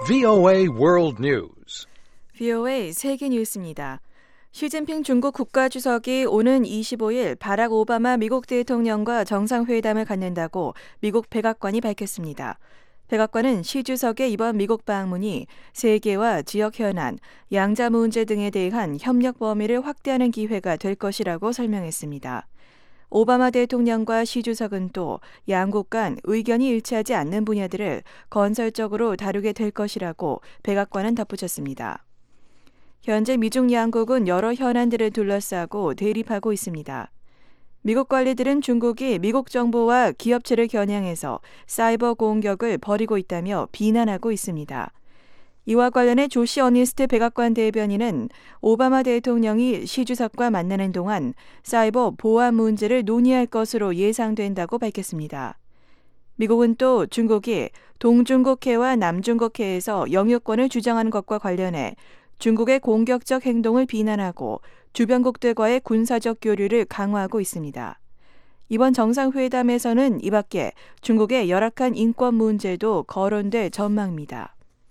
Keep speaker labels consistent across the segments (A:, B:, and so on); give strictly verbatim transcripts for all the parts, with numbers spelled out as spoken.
A: 브이오에이 World News.
B: 브이오에이 세계 뉴스입니다. 시진핑 중국 국가주석이 오는 이십오일 바락 오바마 미국 대통령과 정상회담을 갖는다고 미국 백악관이 밝혔습니다. 백악관은 시 주석의 이번 미국 방문이 세계와 지역 현안, 양자 문제 등에 대한 협력 범위를 확대하는 기회가 될 것이라고 설명했습니다. 오바마 대통령과 시 주석은 또 양국 간 의견이 일치하지 않는 분야들을 건설적으로 다루게 될 것이라고 백악관은 덧붙였습니다. 현재 미중 양국은 여러 현안들을 둘러싸고 대립하고 있습니다. 미국 관리들은 중국이 미국 정보와 기업체를 겨냥해서 사이버 공격을 벌이고 있다며 비난하고 있습니다. 이와 관련해 조시 어니스트 백악관 대변인은 오바마 대통령이 시 주석과 만나는 동안 사이버 보안 문제를 논의할 것으로 예상된다고 밝혔습니다. 미국은 또 중국이 동중국해와 남중국해에서 영유권을 주장하는 것과 관련해 중국의 공격적 행동을 비난하고 주변국들과의 군사적 교류를 강화하고 있습니다. 이번 정상회담에서는 이 밖에 중국의 열악한 인권 문제도 거론될 전망입니다.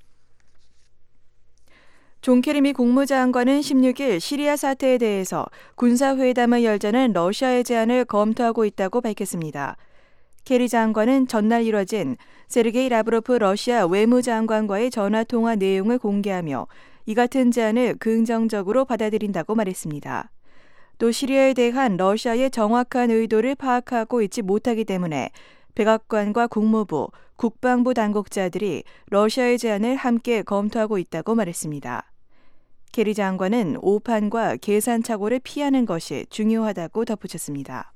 B: 존 케리 미 국무장관은 십육일 시리아 사태에 대해서 군사회담을 열자는 러시아의 제안을 검토하고 있다고 밝혔습니다. 케리 장관은 전날 이뤄진 세르게이 라브로프 러시아 외무장관과의 전화통화 내용을 공개하며 이 같은 제안을 긍정적으로 받아들인다고 말했습니다. 또 시리아에 대한 러시아의 정확한 의도를 파악하고 있지 못하기 때문에 백악관과 국무부, 국방부 당국자들이 러시아의 제안을 함께 검토하고 있다고 말했습니다. 케리 장관은 오판과 계산 착오를 피하는 것이 중요하다고 덧붙였습니다.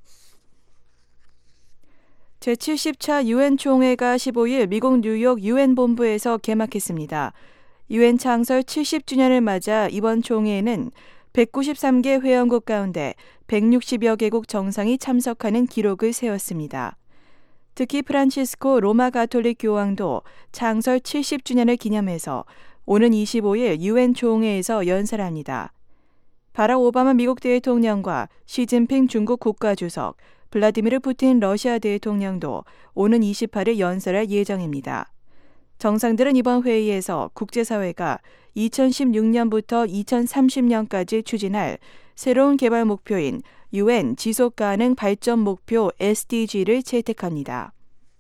B: 제칠십 차 유엔 총회가 십오일 미국 뉴욕 유엔 본부에서 개막했습니다. 유엔 창설 칠십 주년을 맞아 이번 총회에는 백구십삼 개 회원국 가운데 백육십여 개국 정상이 참석하는 기록을 세웠습니다. 특히 프란치스코 로마 가톨릭 교황도 창설 칠십 주년을 기념해서 오는 이십오일 유엔 총회에서 연설합니다. 바락 오바마 미국 대통령과 시진핑 중국 국가주석, 블라디미르 푸틴 러시아 대통령도 오는 이십팔일 연설할 예정입니다. 정상들은 이번 회의에서 국제사회가 이천십육년부터 이천삼십년까지 추진할 새로운 개발 목표인 유엔 지속가능 발전 목표 에스디지를 채택합니다.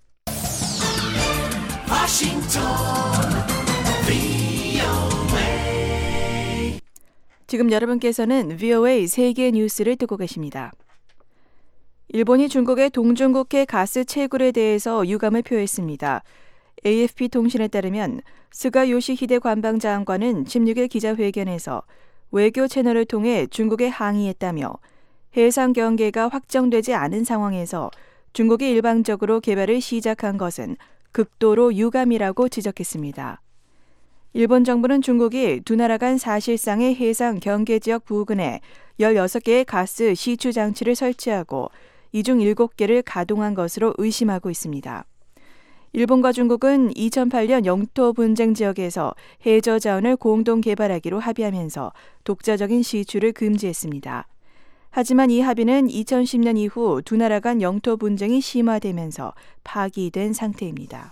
B: 지금 여러분께서는 브이오에이 세계 뉴스를 듣고 계십니다. 일본이 중국의 동중국해 가스 채굴에 대해서 유감을 표했습니다. 에이에프피 통신에 따르면 스가 요시히데 관방장관은 십육일 기자회견에서 외교 채널을 통해 중국에 항의했다며 해상 경계가 확정되지 않은 상황에서 중국이 일방적으로 개발을 시작한 것은 극도로 유감이라고 지적했습니다. 일본 정부는 중국이 두 나라 간 사실상의 해상 경계 지역 부근에 열여섯 개의 가스 시추 장치를 설치하고 이 중 일곱 개를 가동한 것으로 의심하고 있습니다. 일본과 중국은 이천팔년 영토 분쟁 지역에서 해저 자원을 공동 개발하기로 합의하면서 독자적인 시추를 금지했습니다. 하지만 이 합의는 이천십년 이후 두 나라 간 영토 분쟁이 심화되면서 파기된 상태입니다.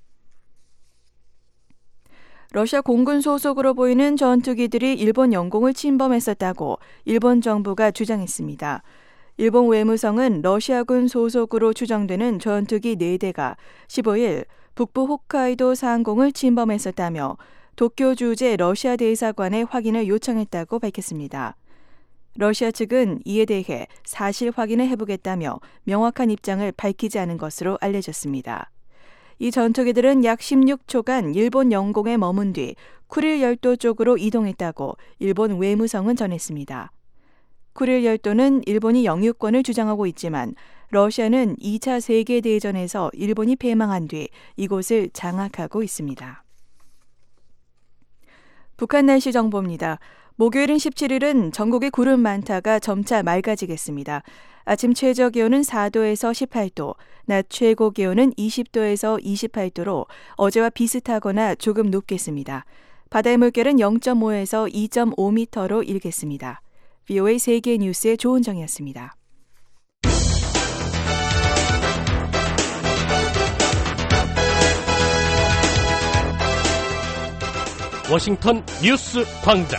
B: 러시아 공군 소속으로 보이는 전투기들이 일본 영공을 침범했었다고 일본 정부가 주장했습니다. 일본 외무성은 러시아군 소속으로 추정되는 전투기 네 대가 십오일 북부 홋카이도 상공을 침범했었다며 도쿄 주재 러시아 대사관에 확인을 요청했다고 밝혔습니다. 러시아 측은 이에 대해 사실 확인을 해보겠다며 명확한 입장을 밝히지 않은 것으로 알려졌습니다. 이 전투기들은 약 십육 초간 일본 영공에 머문 뒤 쿠릴 열도 쪽으로 이동했다고 일본 외무성은 전했습니다. 쿠릴 열도는 일본이 영유권을 주장하고 있지만 러시아는 이 차 세계대전에서 일본이 패망한 뒤 이곳을 장악하고 있습니다. 북한 날씨 정보입니다. 목요일인 십칠일은 전국에 구름 많다가 점차 맑아지겠습니다. 아침 최저 기온은 사도에서 십팔도, 낮 최고 기온은 이십도에서 이십팔도로 어제와 비슷하거나 조금 높겠습니다. 바다의 물결은 영점오에서 이점오 미터로 일겠습니다. 브이오에이 세계 뉴스의 조은정이었습니다.
C: 워싱턴 뉴스 광장.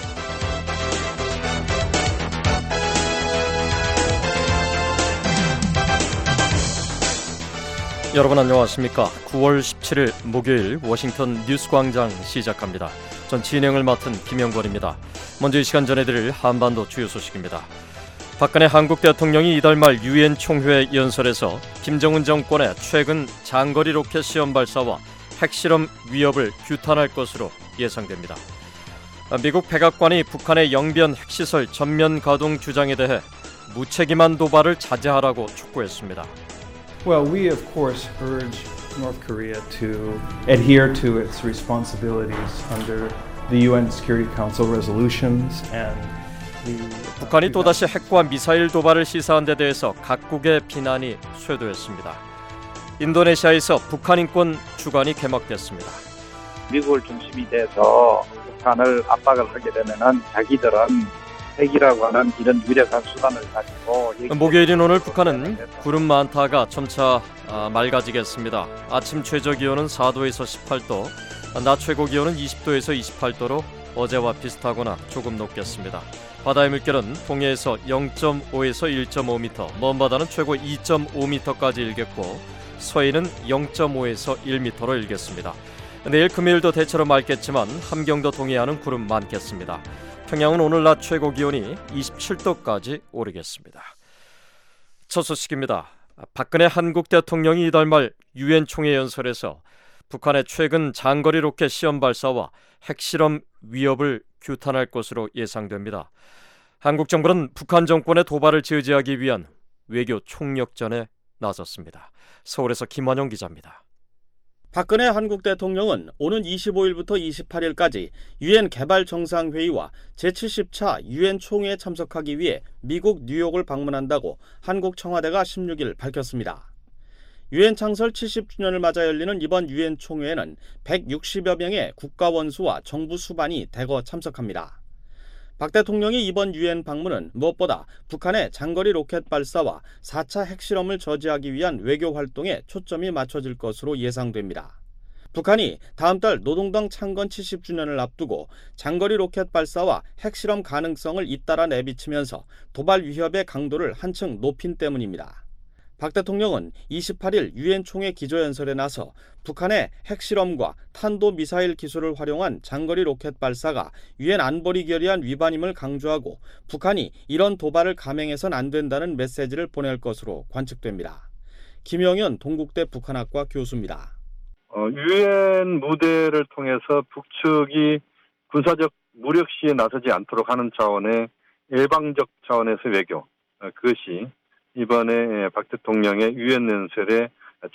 D: 여러분 안녕하십니까? 구월 십칠일 목요일 워싱턴 뉴스 광장 시작합니다. 전 진행을 맡은 김영권입니다. 먼저 이 시간 전해드릴 한반도 주요 소식입니다. 박근혜 한국 대통령이 이달 말 유엔 총회 연설에서 김정은 정권의 최근 장거리 로켓 시험 발사와 핵실험 위협을 규탄할 것으로 예상됩니다. 미국 백악관이 북한의 영변 핵시설 전면 가동 주장에 대해 무책임한 도발을 자제하라고 촉구했습니다.
E: Well, we of course urge North Korea to adhere to its responsibilities under the U N Security Council resolutions and the
D: 북한이 또다시 핵과 미사일 도발을 시사한 데 대해서 각국의 비난이 쇄도했습니다. 인도네시아에서 북한 인권 주간이 개막됐습니다.
F: 미국을 중심이 돼서 북한을 압박을 하게 되면은 자기들은 핵이라고 하는 이런 유력한 수단을 가지고
D: 목요일인 오늘 북한은 구름 많다가 점차 아, 맑아지겠습니다. 아침 최저 기온은 사도에서 십팔도, 낮 최고 기온은 이십도에서 이십팔도로 어제와 비슷하거나 조금 높겠습니다. 바다의 물결은 동해에서 영점오에서 일점오미터, 먼 바다는 최고 이점오미터까지 일겠고 서해는 영점오에서 일미터로 일겠습니다. 내일 금요일도 대체로 맑겠지만 함경도 동해안은 구름 많겠습니다. 평양은 오늘 낮 최고 기온이 이십칠도까지 오르겠습니다. 첫 소식입니다. 박근혜 한국 대통령이 이달 말 유엔 총회 연설에서 북한의 최근 장거리 로켓 시험 발사와 핵실험 위협을 규탄할 것으로 예상됩니다. 한국 정부는 북한 정권의 도발을 제지하기 위한 외교 총력전에 나섰습니다. 서울에서 김환영 기자입니다.
G: 박근혜 한국 대통령은 오는 이십오일부터 이십팔일까지 유엔 개발정상회의와 제칠십차 유엔 총회에 참석하기 위해 미국 뉴욕을 방문한다고 한국 청와대가 십육일 밝혔습니다. 유엔 창설 칠십주년을 맞아 열리는 이번 유엔 총회에는 백육십여 명의 국가원수와 정부 수반이 대거 참석합니다. 박 대통령이 이번 유엔 방문은 무엇보다 북한의 장거리 로켓 발사와 사차 핵실험을 저지하기 위한 외교 활동에 초점이 맞춰질 것으로 예상됩니다. 북한이 다음 달 노동당 창건 칠십주년을 앞두고 장거리 로켓 발사와 핵실험 가능성을 잇따라 내비치면서 도발 위협의 강도를 한층 높인 때문입니다. 박 대통령은 이십팔일 유엔 총회 기조연설에 나서 북한의 핵실험과 탄도미사일 기술을 활용한 장거리 로켓 발사가 유엔 안보리 결의안 위반임을 강조하고 북한이 이런 도발을 감행해선 안 된다는 메시지를 보낼 것으로 관측됩니다. 김영현 동국대 북한학과 교수입니다.
H: 어, 유엔 무대를 통해서 북측이 군사적 무력 시에 나서지 않도록 하는 차원의 일방적 차원에서 외교, 어, 그것이 이번에 박 대통령의 유엔 연설에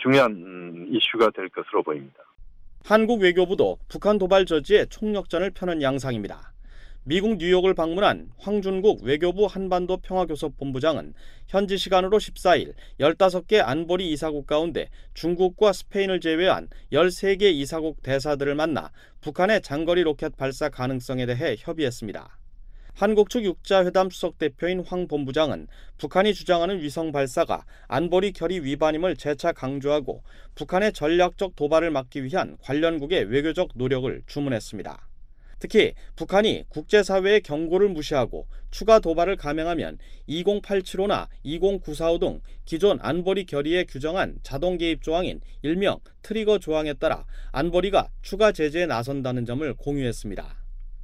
H: 중요한 이슈가 될 것으로 보입니다.
G: 한국 외교부도 북한 도발 저지에 총력전을 펴는 양상입니다. 미국 뉴욕을 방문한 황준국 외교부 한반도 평화교섭본부장은 현지 시간으로 십사일 열다섯 개 안보리 이사국 가운데 중국과 스페인을 제외한 열세 개 이사국 대사들을 만나 북한의 장거리 로켓 발사 가능성에 대해 협의했습니다. 한국 측 육자회담 수석 대표인 황 본부장은 북한이 주장하는 위성 발사가 안보리 결의 위반임을 재차 강조하고 북한의 전략적 도발을 막기 위한 관련국의 외교적 노력을 주문했습니다. 특히 북한이 국제사회의 경고를 무시하고 추가 도발을 감행하면 이공팔칠오나 이공구사오 등 기존 안보리 결의에 규정한 자동 개입 조항인 일명 트리거 조항에 따라 안보리가 추가 제재에 나선다는 점을 공유했습니다.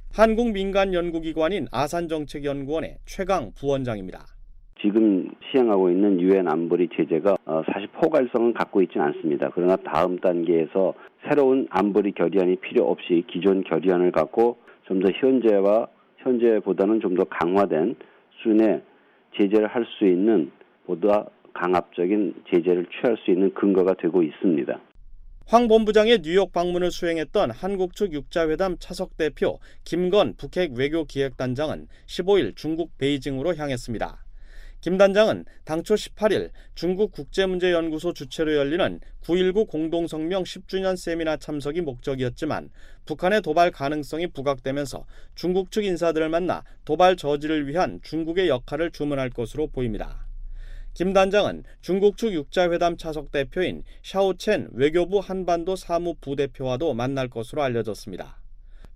G: 한국민간연구기관인 아산정책연구원의 최강 부원장입니다.
I: 지금 시행하고 있는 유엔 안보리 제재가 사실 포괄성은 갖고 있지는 않습니다. 그러나 다음 단계에서 새로운 안보리 결의안이 필요 없이 기존 결의안을 갖고 좀 더 현재와 현재보다는 좀 더 강화된 수준의 제재를 할 수 있는 보다 강압적인 제재를 취할 수 있는 근거가 되고 있습니다.
G: 황 본부장의 뉴욕 방문을 수행했던 한국 측 육자회담 차석 대표 김건 북핵 외교기획단장은 십오일 중국 베이징으로 향했습니다. 김 단장은 당초 십팔일 중국 국제문제연구소 주최로 열리는 구일구 공동성명 십주년 세미나 참석이 목적이었지만 북한의 도발 가능성이 부각되면서 중국 측 인사들을 만나 도발 저지를 위한 중국의 역할을 주문할 것으로 보입니다. 김 단장은 중국 측 육자회담 차석 대표인 샤오첸 외교부 한반도 사무 부대표와도 만날 것으로 알려졌습니다.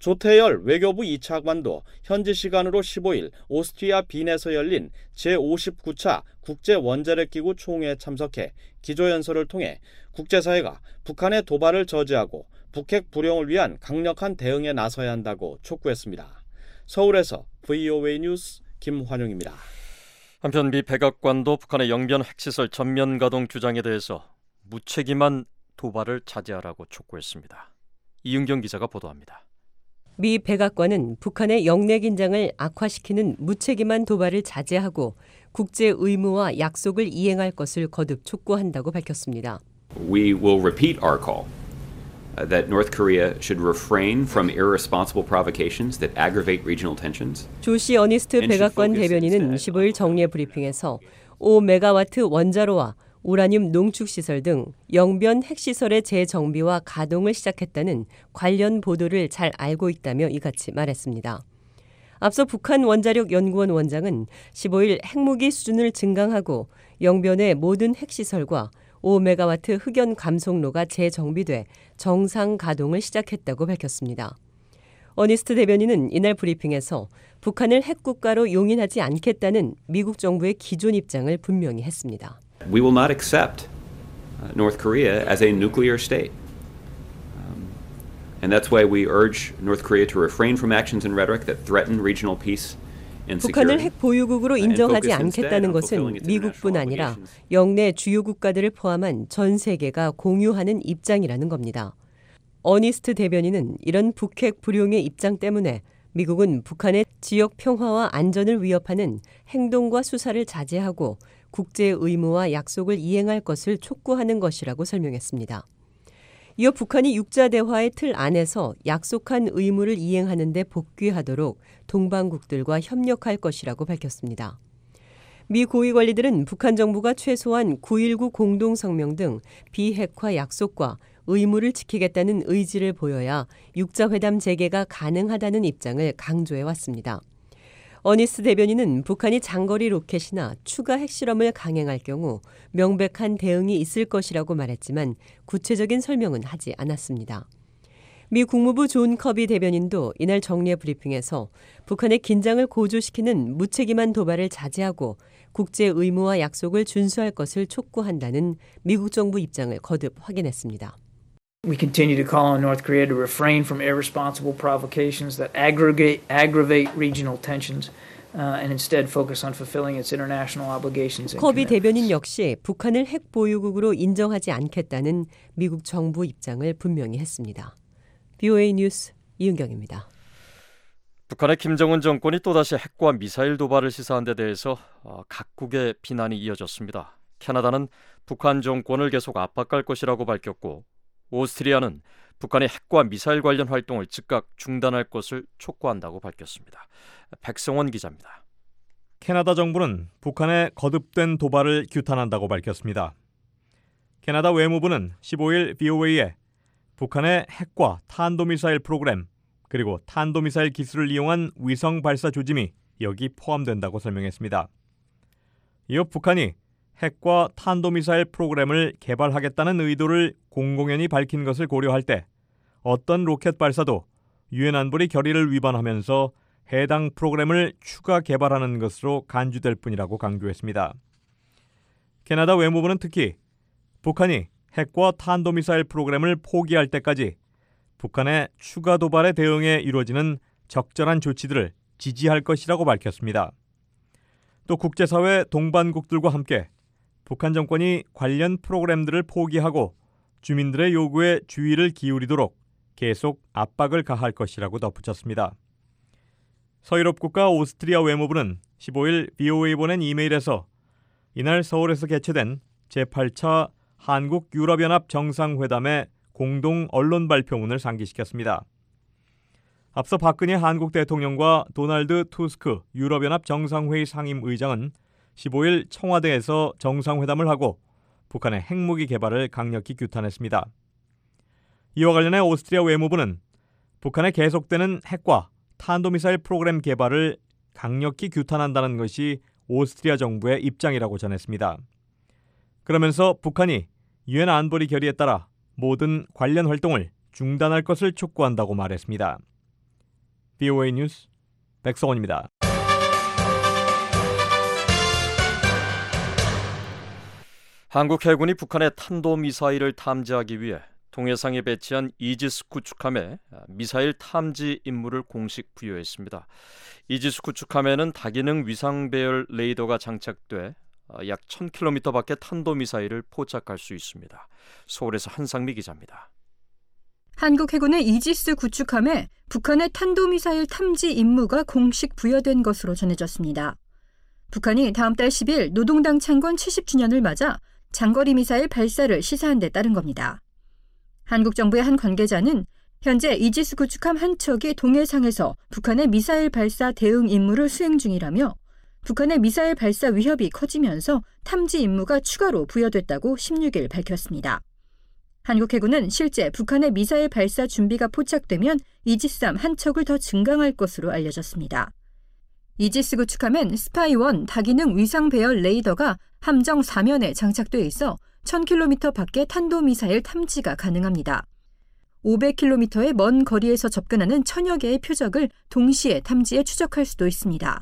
G: 조태열 외교부 이 차관도 현지 시간으로 십오일 오스트리아 빈에서 열린 제오십구 차 국제원자력기구 총회에 참석해 기조연설을 통해 국제사회가 북한의 도발을 저지하고 북핵 불용을 위한 강력한 대응에 나서야 한다고 촉구했습니다. 서울에서 브이오에이 뉴스 김환용입니다.
D: 한편 미 백악관도 북한의 영변 핵시설 전면 가동 주장에 대해서 무책임한 도발을 자제하라고 촉구했습니다. 이은경 기자가 보도합니다.
J: 미 백악관은 북한의 영내 긴장을 악화시키는 무책임한 도발을 자제하고 국제 의무와 약속을 이행할 것을 거듭 촉구한다고 밝혔습니다.
K: We will repeat our call that North Korea should refrain from irresponsible provocations that aggravate regional tensions.
J: 조시 어니스트 백악관 대변인은 십오일 정례 브리핑에서 오 메가와트 원자로와 우라늄 농축시설 등 영변 핵시설의 재정비와 가동을 시작했다는 관련 보도를 잘 알고 있다며 이같이 말했습니다. 앞서 북한 원자력연구원 원장은 십오일 핵무기 수준을 증강하고 영변의 모든 핵시설과 오 메가와트 흑연 감속로가 재정비돼 정상 가동을 시작했다고 밝혔습니다. 어니스트 대변인은 이날 브리핑에서 북한을 핵국가로 용인하지 않겠다는 미국 정부의 기존 입장을 분명히 했습니다.
K: We will not accept North Korea as a nuclear state. Um, and that's why we urge North Korea to refrain from actions and rhetoric that threaten regional peace and
J: 북한을
K: security.
J: 핵 보유국으로 인정하지 않겠다는 것은 미국뿐 아니라 영내 주요 국가들을 포함한 전 세계가 공유하는 입장이라는 겁니다. 어니스트 대변인은 이런 북핵 불용의 입장 때문에 미국은 북한의 지역 평화와 안전을 위협하는 행동과 수사를 자제하고 국제 의무와 약속을 이행할 것을 촉구하는 것이라고 설명했습니다. 이어 북한이 육자 대화의 틀 안에서 약속한 의무를 이행하는 데 복귀하도록 동반국들과 협력할 것이라고 밝혔습니다. 미 고위 관리들은 북한 정부가 최소한 구일구 공동성명 등 비핵화 약속과 의무를 지키겠다는 의지를 보여야 육자회담 재개가 가능하다는 입장을 강조해 왔습니다. 어니스트 대변인은 북한이 장거리 로켓이나 추가 핵실험을 강행할 경우 명백한 대응이 있을 것이라고 말했지만 구체적인 설명은 하지 않았습니다. 미 국무부 존 커비 대변인도 이날 정례 브리핑에서 북한의 긴장을 고조시키는 무책임한 도발을 자제하고 국제 의무와 약속을 준수할 것을 촉구한다는 미국 정부 입장을 거듭 확인했습니다.
L: We continue to call on North Korea to refrain from irresponsible provocations that aggregate, aggravate regional tensions uh, and instead focus on fulfilling its international obligations and
J: 커비
L: commitments.
J: 대변인 역시 북한을 핵 보유국으로 인정하지 않겠다는 미국 정부 입장을 분명히 했습니다. 브이오에이 뉴스 이은경입니다.
D: 북한의 김정은 정권이 또다시 핵과 미사일 도발을 시사한 데 대해서 각국의 비난이 이어졌습니다. 캐나다는 북한 정권을 계속 압박할 것이라고 밝혔고 오스트리아는 북한의 핵과 미사일 관련 활동을 즉각 중단할 것을 촉구한다고 밝혔습니다. 백성원 기자입니다.
M: 캐나다 정부는 북한의 거듭된 도발을 규탄한다고 밝혔습니다. 캐나다 외무부는 십오일 브이오에이에 북한의 핵과 탄도미사일 프로그램 그리고 탄도미사일 기술을 이용한 위성 발사 조짐이 여기 포함된다고 설명했습니다. 이어 북한이 핵과 탄도미사일 프로그램을 개발하겠다는 의도를 공공연히 밝힌 것을 고려할 때 어떤 로켓 발사도 유엔 안보리 결의를 위반하면서 해당 프로그램을 추가 개발하는 것으로 간주될 뿐이라고 강조했습니다. 캐나다 외무부는 특히 북한이 핵과 탄도미사일 프로그램을 포기할 때까지 북한의 추가 도발에 대응해 이루어지는 적절한 조치들을 지지할 것이라고 밝혔습니다. 또 국제사회 동반국들과 함께 북한 정권이 관련 프로그램들을 포기하고 주민들의 요구에 주의를 기울이도록 계속 압박을 가할 것이라고 덧붙였습니다. 서유럽 국가 오스트리아 외무부는 십오일 브이오에이 보낸 이메일에서 이날 서울에서 개최된 제팔 차 한국-유럽연합 정상회담의 공동 언론 발표문을 상기시켰습니다. 앞서 박근혜 한국 대통령과 도널드 투스크 유럽연합 정상회의 상임의장은 십오일 청와대에서 정상회담을 하고 북한의 핵무기 개발을 강력히 규탄했습니다. 이와 관련해 오스트리아 외무부는 북한의 계속되는 핵과 탄도미사일 프로그램 개발을 강력히 규탄한다는 것이 오스트리아 정부의 입장이라고 전했습니다. 그러면서 북한이 유엔 안보리 결의에 따라 모든 관련 활동을 중단할 것을 촉구한다고 말했습니다. 브이오에이 뉴스 백성원입니다.
D: 한국 해군이 북한의 탄도미사일을 탐지하기 위해 동해상에 배치한 이지스 구축함에 미사일 탐지 임무를 공식 부여했습니다. 이지스 구축함에는 다기능 위상 배열 레이더가 장착돼 약 천 킬로미터 밖에 탄도미사일을 포착할 수 있습니다. 서울에서 한상미 기자입니다.
N: 한국 해군의 이지스 구축함에 북한의 탄도미사일 탐지 임무가 공식 부여된 것으로 전해졌습니다. 북한이 다음 달 십 일 노동당 창건 칠십 주년을 맞아 장거리 미사일 발사를 시사한 데 따른 겁니다. 한국 정부의 한 관계자는 현재 이지스 구축함 한 척이 동해상에서 북한의 미사일 발사 대응 임무를 수행 중이라며 북한의 미사일 발사 위협이 커지면서 탐지 임무가 추가로 부여됐다고 십육 일 밝혔습니다. 한국 해군은 실제 북한의 미사일 발사 준비가 포착되면 이지스함 한 척을 더 증강할 것으로 알려졌습니다. 이지스 구축함엔 스파이원 다기능 위상 배열 레이더가 함정 사면에 장착돼 있어 천 킬로미터 밖의 탄도미사일 탐지가 가능합니다. 오백 킬로미터의 먼 거리에서 접근하는 천여 개의 표적을 동시에 탐지해 추적할 수도 있습니다.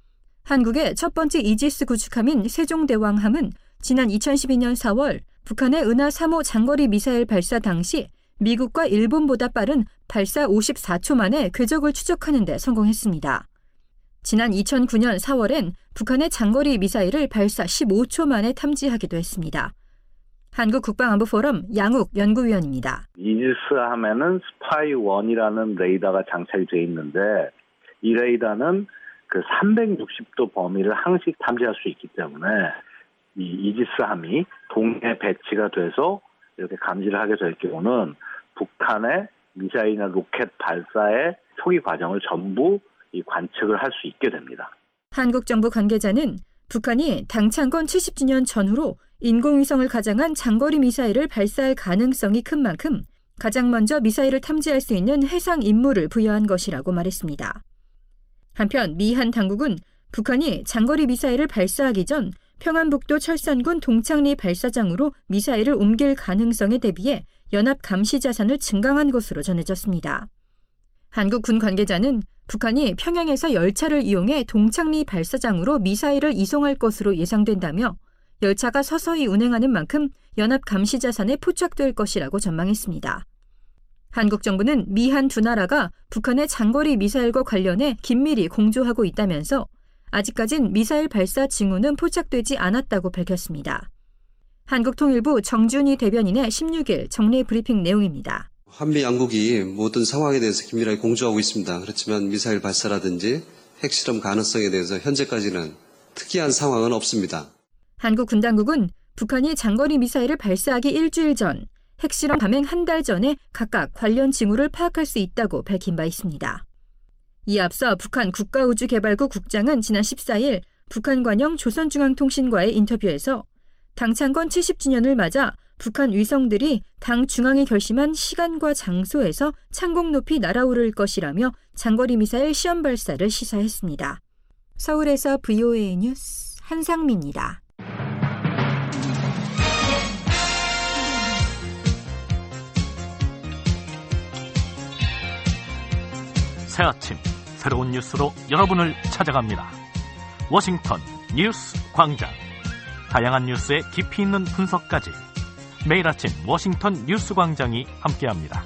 N: 한국의 첫 번째 이지스 구축함인 세종대왕함은 지난 이천십이 년 사월 북한의 은하 삼 호 장거리 미사일 발사 당시 미국과 일본보다 빠른 발사 오십사 초 만에 궤적을 추적하는 데 성공했습니다. 지난 이천구 년 사월엔 북한의 장거리 미사일을 발사 십오 초 만에 탐지하기도 했습니다. 한국 국방안보포럼 양욱 연구위원입니다.
O: 이지스 함에는 스파이원이라는 레이더가 장착이 되어 있는데 이 레이더는 그 삼백육십 도 범위를 항시 탐지할 수 있기 때문에 이 이지스 함이 동해 배치가 돼서 이렇게 감지를 하게 될 경우는 북한의 미사일이나 로켓 발사의 초기 과정을 전부 이 관측을 할 수 있게 됩니다.
N: 한국 정부 관계자는 북한이 당창건 칠십 주년 전후로 인공위성을 가장한 장거리 미사일을 발사할 가능성이 큰 만큼 가장 먼저 미사일을 탐지할 수 있는 해상 임무를 부여한 것이라고 말했습니다. 한편 미한 당국은 북한이 장거리 미사일을 발사하기 전 평안북도 철산군 동창리 발사장으로 미사일을 옮길 가능성에 대비해 연합 감시 자산을 증강한 것으로 전해졌습니다. 한국 군 관계자는 북한이 평양에서 열차를 이용해 동창리 발사장으로 미사일을 이송할 것으로 예상된다며 열차가 서서히 운행하는 만큼 연합 감시 자산에 포착될 것이라고 전망했습니다. 한국 정부는 미한 두 나라가 북한의 장거리 미사일과 관련해 긴밀히 공조하고 있다면서 아직까진 미사일 발사 징후는 포착되지 않았다고 밝혔습니다. 한국통일부 정준희 대변인의 십육 일 정례 브리핑 내용입니다.
P: 한미 양국이 모든 상황에 대해서 긴밀하게 공조하고 있습니다. 그렇지만 미사일 발사라든지 핵실험 가능성에 대해서 현재까지는 특이한 상황은 없습니다.
N: 한국 군 당국은 북한이 장거리 미사일을 발사하기 일주일 전, 핵실험 감행 한 달 전에 각각 관련 징후를 파악할 수 있다고 밝힌 바 있습니다. 이에 앞서 북한 국가우주개발국 국장은 지난 십사 일 북한 관영 조선중앙통신과의 인터뷰에서 당창건 칠십 주년을 맞아 북한 위성들이 당 중앙이 결심한 시간과 장소에서 창공 높이 날아오를 것이라며 장거리 미사일 시험 발사를 시사했습니다. 서울에서 브이오에이 뉴스 한상미입니다.
C: 새 아침 새로운 뉴스로 여러분을 찾아갑니다. 워싱턴 뉴스 광장. 다양한 뉴스의 깊이 있는 분석까지 매일 아침 워싱턴 뉴스 광장이 함께합니다.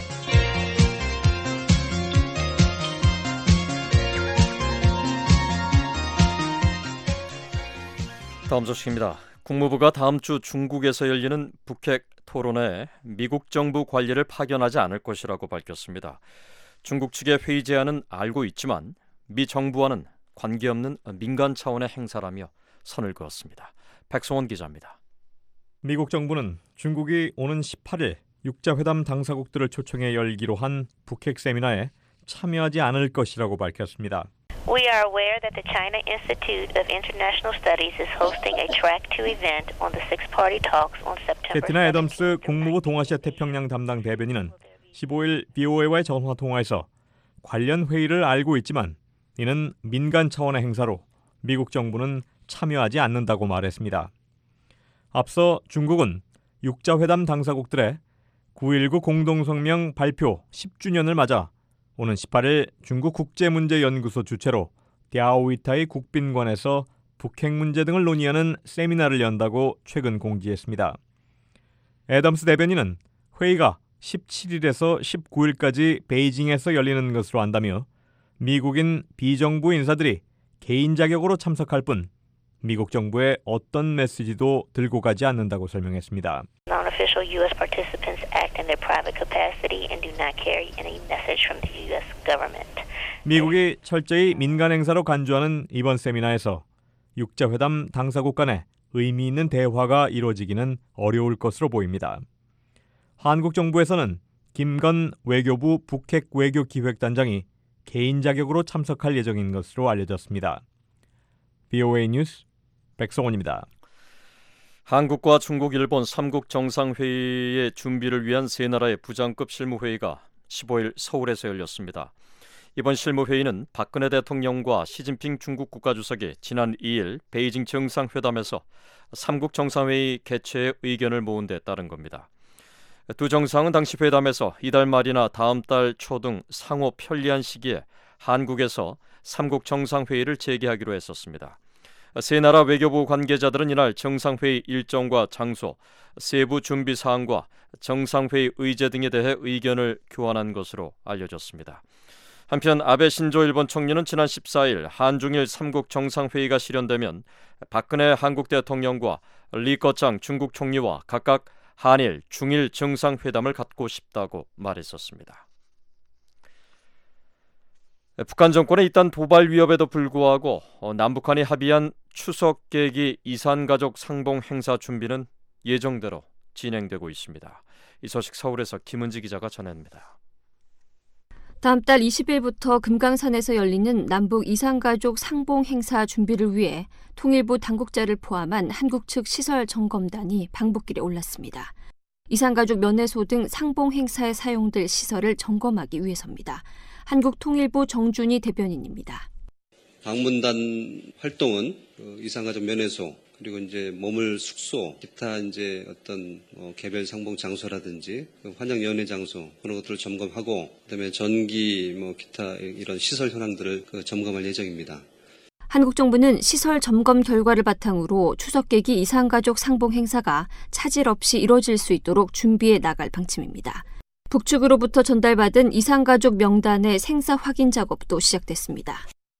D: 다음 소식입니다. 국무부가 다음 주 중국에서 열리는 북핵 토론회에 미국 정부 관리를 파견하지 않을 것이라고 밝혔습니다. 중국 측의 회의 제안은 알고 있지만 미 정부와는 관계없는 민간 차원의 행사라며 선을 그었습니다. 백성원 기자입니다.
M: 미국 정부는 중국이 오는 십팔 일 육자회담 당사국들을 초청해 열기로 한 북핵 세미나에 참여하지 않을 것이라고 밝혔습니다.
Q: We are aware that the China Institute of International Studies is hosting a track two event on the six-party talks on September.
M: 캐티나 애덤스 국무부 동아시아 태평양 담당 대변인은 십오 일 브이오에이와의 전화 통화에서 관련 회의를 알고 있지만 이는 민간 차원의 행사로 미국 정부는 참여하지 않는다고 말했습니다. 앞서 중국은 육자회담 당사국들의 구일구 공동성명 발표 십 주년을 맞아 오는 십팔 일 중국 국제문제연구소 주최로 랴오위타이 국빈관에서 북핵 문제 등을 논의하는 세미나를 연다고 최근 공지했습니다. 애덤스 대변인은 회의가 십칠 일에서 십구 일까지 베이징에서 열리는 것으로 안다며 미국인 비정부 인사들이 개인 자격으로 참석할 뿐 미국 정부의 어떤 메시지도 들고 가지 않는다고 설명했습니다.
Q: Non-official U S participants act in their private capacity and do not carry any message from the U S government.
M: 미국이 철저히 민간 행사로 간주하는 이번 세미나에서 육자회담 당사국 간에 의미 있는 대화가 이루어지기는 어려울 것으로 보입니다. 한국 정부에서는 김건 외교부 북핵 외교기획단장이 개인 자격으로 참석할 예정인 것으로 알려졌습니다. 브이오에이 뉴스 백성원입니다.
D: 한국과 중국, 일본 삼국 정상회의의 준비를 위한 세 나라의 부장급 실무회의가 십오 일 서울에서 열렸습니다. 이번 실무회의는 박근혜 대통령과 시진핑 중국 국가주석이 지난 이 일 베이징 정상회담에서 삼국 정상회의 개최의 의견을 모은 데 따른 겁니다. 두 정상은 당시 회담에서 이달 말이나 다음 달 초 등 상호 편리한 시기에 한국에서 삼국 정상회의를 재개하기로 했었습니다. 세 나라 외교부 관계자들은 이날 정상회의 일정과 장소, 세부 준비 사항과 정상회의 의제 등에 대해 의견을 교환한 것으로 알려졌습니다. 한편 아베 신조 일본 총리는 지난 십사 일 한중일 삼국 정상회의가 실현되면 박근혜 한국 대통령과 리커창 중국 총리와 각각 한일, 중일 정상회담을 갖고 싶다고 말했었습니다. 북한 정권의 잇단 도발 위협에도 불구하고 남북한이 합의한 추석 계기 이산가족 상봉 행사 준비는 예정대로 진행되고 있습니다. 이 소식 서울에서 김은지 기자가 전합니다.
R: 다음 달 이십 일부터 금강산에서 열리는 남북 이산가족 상봉 행사 준비를 위해 통일부 당국자를 포함한 한국 측 시설 점검단이 방북길에 올랐습니다. 이산가족 면회소 등 상봉 행사에 사용될 시설을 점검하기 위해서입니다. 한국 통일부 정준희 대변인입니다.
P: 방문단 활동은 이산가족 면회소 그리고 이제 머물 숙소, 기타 이제 어떤 뭐 개별 상봉 장소라든지 환영 연회 장소 그런 것들을 점검하고 그다음에 전기 뭐 기타 이런 시설 현황들을 그 점검할 예정입니다.
R: 한국 정부는 시설 점검 결과를 바탕으로 추석 계기 이산가족 상봉 행사가 차질 없이 이뤄질 수 있도록 준비해 나갈 방침입니다. 북측으로부터 전달받은 이산가족 명단의 생사 확인 작업도 시작됐습니다.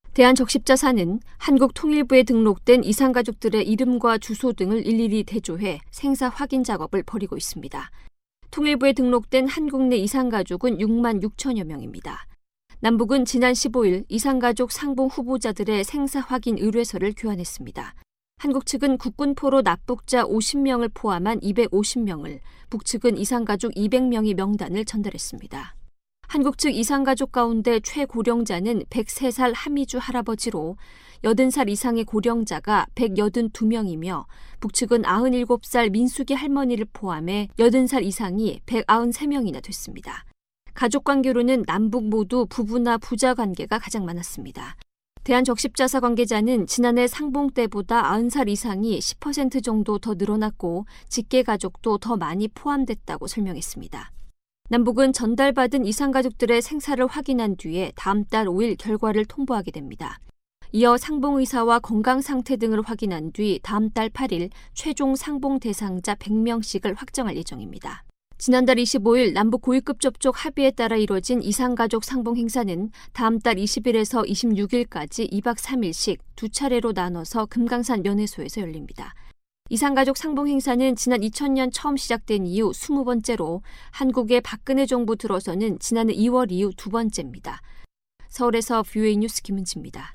R: 대한적십자사는 한국 통일부에 등록된 이산가족들의 이름과 주소 등을 일일이 대조해 생사 확인 작업을 벌이고 있습니다. 통일부에 등록된 한국 내 이산가족은 육만 육천여 명입니다. 남북은 지난 십오 일 이산가족 상봉 후보자들의 생사 확인 의뢰서를 교환했습니다. 한국 측은 국군포로 납북자 오십 명을 포함한 이백오십 명을, 북측은 이산가족 이백 명이 명단을 전달했습니다. 한국 측 이산가족 가운데 최고령자는 백세 살 하미주 할아버지로 여든 살 이상의 고령자가 백팔십이 명이며 북측은 구십칠 살 민숙이 할머니를 포함해 여든 살 이상이 백구십삼 명이나 됐습니다. 가족관계로는 남북 모두 부부나 부자 관계가 가장 많았습니다. 대한적십자사 관계자는 지난해 상봉 때보다 구십 살 이상이 십 퍼센트 정도 더 늘어났고 직계가족도 더 많이 포함됐다고 설명했습니다. 남북은 전달받은 이산가족들의 생사를 확인한 뒤에 다음 달 오 일 결과를 통보하게 됩니다. 이어 상봉 의사와 건강 상태 등을 확인한 뒤 다음 달 팔 일 최종 상봉 대상자 백 명씩을 확정할 예정입니다. 지난달 이십오 일 남북 고위급 접촉 합의에 따라 이뤄진 이산가족 상봉 행사는 다음 달 이십 일에서 이십육 일까지 이 박 삼 일씩 두 차례로 나눠서 금강산 면회소에서 열립니다. 이산가족 상봉 행사는 지난 이천 년 처음 시작된 이후 이십 번째로 한국의 박근혜 정부 들어서는 지난해 이월 이후 두 번째입니다. 서울에서 브이오에이 뉴스 김은지입니다.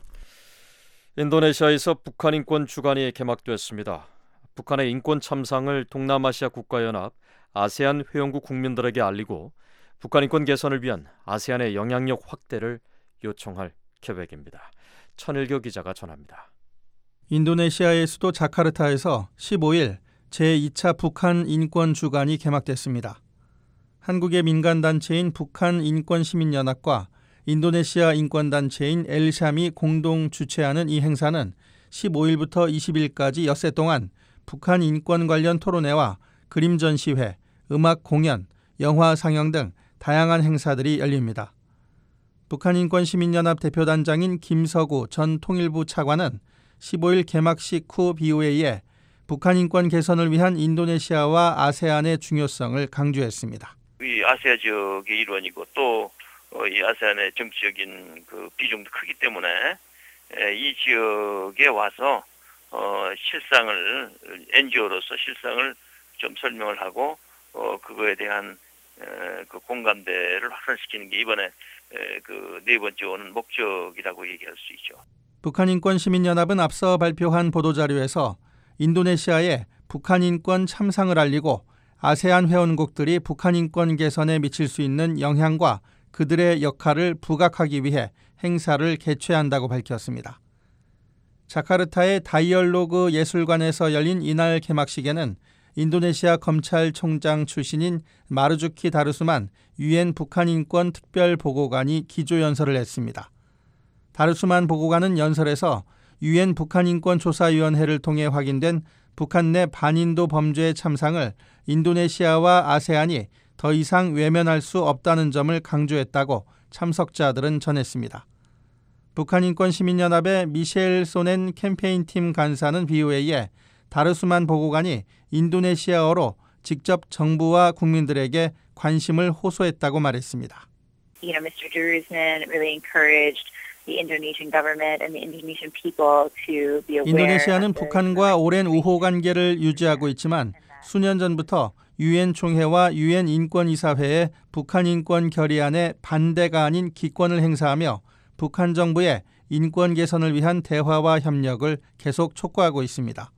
D: 인도네시아에서 북한 인권 주간이 개막됐습니다. 북한의 인권 참상을 동남아시아 국가연합 아세안 회원국 국민들에게 알리고 북한 인권 개선을 위한 아세안의 영향력 확대를 요청할 계획입니다. 천일교 기자가 전합니다.
S: 인도네시아의 수도 자카르타에서 십오 일 제이 차 북한 인권 주간이 개막됐습니다. 한국의 민간단체인 북한인권시민연합과 인도네시아 인권단체인 엘샴이 공동 주최하는 이 행사는 십오 일부터 이십 일까지 엿새 동안 북한 인권 관련 토론회와 그림 전시회, 음악 공연, 영화 상영 등 다양한 행사들이 열립니다. 북한인권시민연합 대표단장인 김서구 전 통일부 차관은 십오일 개막식 후 비오에이에 북한 인권 개선을 위한 인도네시아와 아세안의 중요성을 강조했습니다.
T: 이 아시아 지역의 일원이고 또 이 아세안의 정치적인 그 비중도 크기 때문에 이 지역에 와서 어 실상을 엔지오로서 실상을 좀 설명을 하고 어 그거에 대한 에, 그 공감대를 확산시키는 게 이번에 그 네 번째 오는 목적이라고 얘기할 수 있죠.
S: 북한인권시민연합은 앞서 발표한 보도자료에서 인도네시아에 북한인권 참상을 알리고 아세안 회원국들이 북한인권 개선에 미칠 수 있는 영향과 그들의 역할을 부각하기 위해 행사를 개최한다고 밝혔습니다. 자카르타의 다이얼로그 예술관에서 열린 이날 개막식에는 인도네시아 검찰총장 출신인 마르주키 다르수만 유엔 북한인권 특별보고관이 기조연설을 했습니다. 다르수만 보고관은 연설에서 유엔 북한인권조사위원회를 통해 확인된 북한 내 반인도 범죄 참상을 인도네시아와 아세안이 더 이상 외면할 수 없다는 점을 강조했다고 참석자들은 전했습니다. 북한인권시민연합의 미셸 소넨 캠페인팀 간사는 비오에이에 다르수만 보고관이 인도네시아어로 직접 정부와 국민들에게 관심을 호소했다고 말했습니다.
Q: You know, Mister Darusman really encouraged the Indonesian government and the Indonesian people to be aware.
S: 인도네시아는 북한과 오랜 우호 관계를 유지하고 있지만 수년 전부터 유엔 총회와 유엔 인권이사회에 북한 인권 결의안에 반대가 아닌 기권을 행사하며 북한 정부의 인권 개선을 위한 대화와 협력을 계속 촉구하고 있습니다.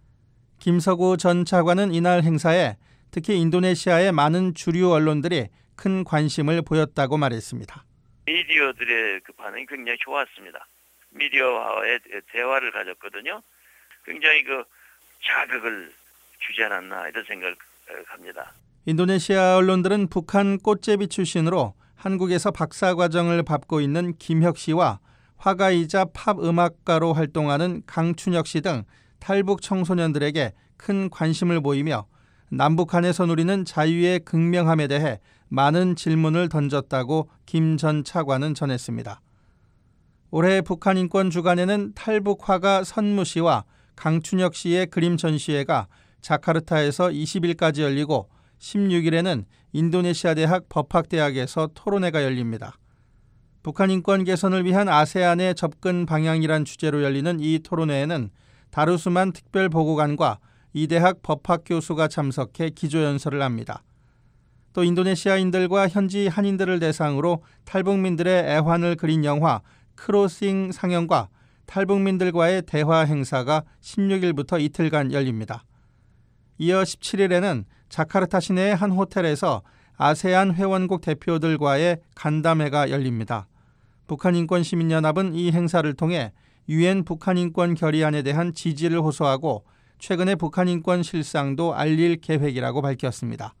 S: 김서구 전 차관은 이날 행사에 특히 인도네시아의 많은 주류 언론들이 큰 관심을 보였다고 말했습니다.
T: 미디어들의 그 반응이 굉장히 좋았습니다. 미디어와의 대화를 가졌거든요. 굉장히 그 자극을 주지 않았나 이런 생각을 합니다.
S: 인도네시아 언론들은 북한 꽃제비 출신으로 한국에서 박사과정을 밟고 있는 김혁 씨와 화가이자 팝 음악가로 활동하는 강춘혁 씨 등 탈북 청소년들에게 큰 관심을 보이며 남북한에서 누리는 자유의 극명함에 대해 많은 질문을 던졌다고 김 전 차관은 전했습니다. 올해 북한인권주간에는 탈북 화가 선무 씨와 강춘혁 씨의 그림 전시회가 자카르타에서 이십일까지 열리고 십육일에는 인도네시아 대학 법학대학에서 토론회가 열립니다. 북한 인권 개선을 위한 아세안의 접근 방향이란 주제로 열리는 이 토론회에는 다르수만 특별보고관과 이 대학 법학 교수가 참석해 기조연설을 합니다. 또 인도네시아인들과 현지 한인들을 대상으로 탈북민들의 애환을 그린 영화 크로싱 상영과 탈북민들과의 대화 행사가 십육일부터 이틀간 열립니다. 이어 십칠일에는 자카르타 시내의 한 호텔에서 아세안 회원국 대표들과의 간담회가 열립니다. 북한인권시민연합은 이 행사를 통해 유엔 북한인권 결의안에 대한 지지를 호소하고 최근의 북한인권 실상도 알릴 계획이라고 밝혔습니다.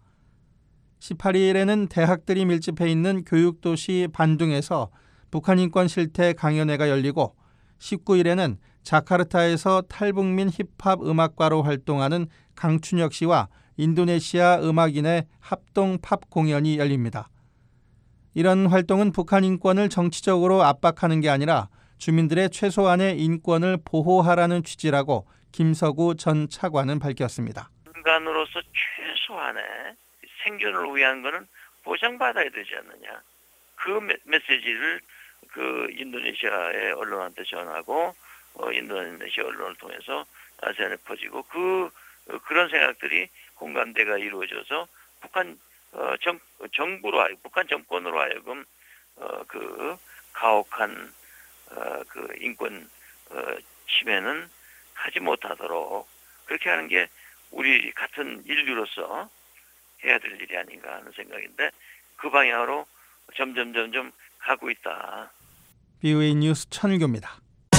S: 십팔일에는 대학들이 밀집해 있는 교육도시 반둥에서 북한인권 실태 강연회가 열리고 십구일에는 자카르타에서 탈북민 힙합 음악가로 활동하는 강춘혁 씨와 인도네시아 음악인의 합동 팝 공연이 열립니다. 이런 활동은 북한 인권을 정치적으로 압박하는 게 아니라 주민들의 최소한의 인권을 보호하라는 취지라고 김서구 전 차관은 밝혔습니다.
T: 인간으로서 최소한의 생존을 위한 것은 보장받아야 되지 않느냐. 그 메시지를 그 인도네시아의 언론한테 전하고 어, 인도네시아 언론을 통해서 아세안에 퍼지고 그 어, 그런 생각들이 공감대가 이루어져서 북한 어, 정, 정부로 하여금 북한 정권으로 하여금 어, 그 가혹한 어, 그 인권 어, 침해는 하지 못하도록 그렇게 하는 게 우리 같은 인류로서 해야 될 일이 아닌가 하는 생각인데 그 방향으로 점점 점점 가고 있다.
S: 비오에이 뉴스 천일교입니다.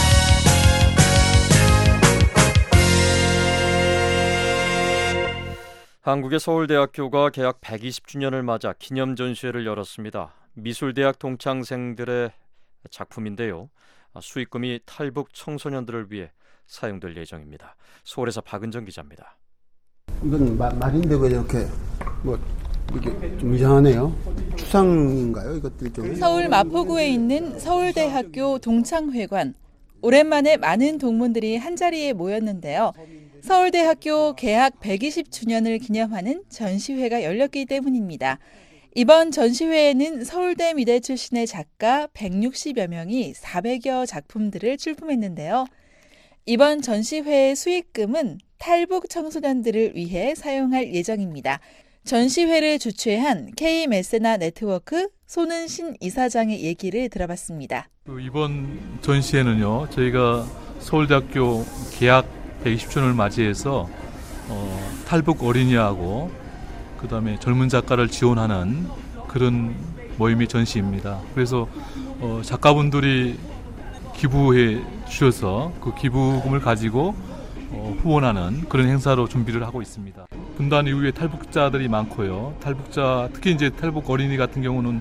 D: 한국의 서울대학교가 개학 백이십 주년을 맞아 기념 전시회를 열었습니다. 미술대학 동창생들의 작품인데요. 수익금이 탈북 청소년들을 위해 사용될 예정입니다. 서울에서 박은정 기자입니다.
U: 이건 마, 말인데 왜 이렇게 뭐 이게 좀 이상하네요. 추상인가요? 이것들 좀.
V: 서울 마포구에 있는 서울대학교 동창회관. 오랜만에 많은 동문들이 한자리에 모였는데요. 서울대학교 개학 백이십 주년을 기념하는 전시회가 열렸기 때문입니다. 이번 전시회에는 서울대 미대 출신의 작가 백육십여 명이 사백여 작품들을 출품했는데요. 이번 전시회의 수익금은 탈북 청소년들을 위해 사용할 예정입니다. 전시회를 주최한 K메세나 네트워크 손은신 이사장의 얘기를 들어봤습니다.
W: 이번 전시회는요, 저희가 서울대학교 개학 백이십 주년을 맞이해서 어, 탈북 어린이하고 그 다음에 젊은 작가를 지원하는 그런 모임의 전시입니다. 그래서 어, 작가분들이 기부해 주셔서 그 기부금을 가지고 어, 후원하는 그런 행사로 준비를 하고 있습니다. 분단 이후에 탈북자들이 많고요. 탈북자, 특히 이제 탈북 어린이 같은 경우는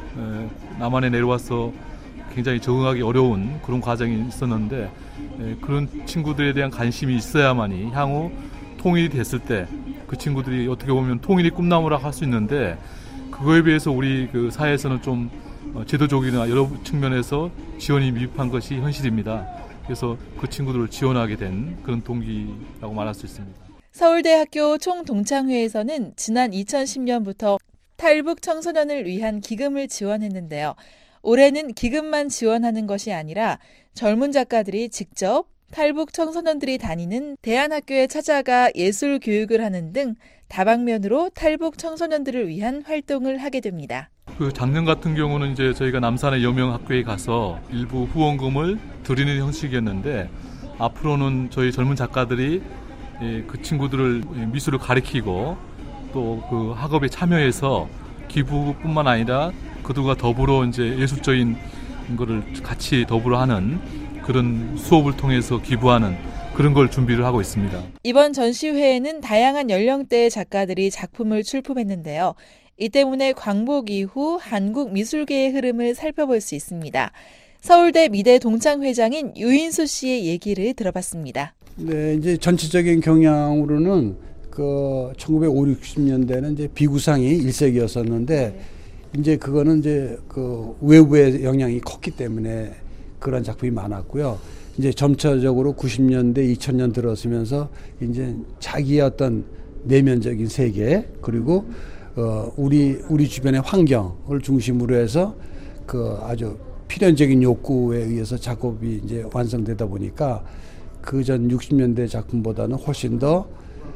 W: 에, 남한에 내려와서 굉장히 적응하기 어려운 그런 과정이 있었는데 에, 그런 친구들에 대한 관심이 있어야만이 향후 통일이 됐을 때 그 친구들이 어떻게 보면 통일이 꿈나무라 할 수 있는데 그거에 비해서 우리 그 사회에서는 좀 제도적이나 여러 측면에서 지원이 미흡한 것이 현실입니다. 그래서 그 친구들을 지원하게 된 그런 동기라고 말할 수 있습니다.
V: 서울대학교 총동창회에서는 지난 이천십 년부터 탈북 청소년을 위한 기금을 지원했는데요. 올해는 기금만 지원하는 것이 아니라 젊은 작가들이 직접 탈북 청소년들이 다니는 대안학교에 찾아가 예술 교육을 하는 등 다방면으로 탈북 청소년들을 위한 활동을 하게 됩니다.
W: 그 작년 같은 경우는 이제 저희가 남산의 여명학교에 가서 일부 후원금을 드리는 형식이었는데 앞으로는 저희 젊은 작가들이 그 친구들을 미술을 가르치고 또 그 학업에 참여해서 기부뿐만 아니라 그들과 더불어 이제 예술적인 거를 같이 더불어 하는 그런 수업을 통해서 기부하는 그런 걸 준비를 하고 있습니다.
V: 이번 전시회에는 다양한 연령대의 작가들이 작품을 출품했는데요. 이 때문에 광복 이후 한국 미술계의 흐름을 살펴볼 수 있습니다. 서울대 미대 동창회장인 유인수 씨의 얘기를 들어봤습니다.
U: 네, 이제 전체적인 경향으로는 그 천구백오십, 육십 년대는 이제 비구상이 일색이었었는데 이제 그거는 이제 그 외부의 영향이 컸기 때문에 그런 작품이 많았고요. 이제 점차적으로 구십 년대, 이천 년 들어서면서 이제 자기의 어떤 내면적인 세계 그리고 어 우리 우리 주변의 환경을 중심으로 해서 그 아주 필연적인 욕구에 의해서 작업이 이제 완성되다 보니까 그 전 육십 년대 작품보다는 훨씬 더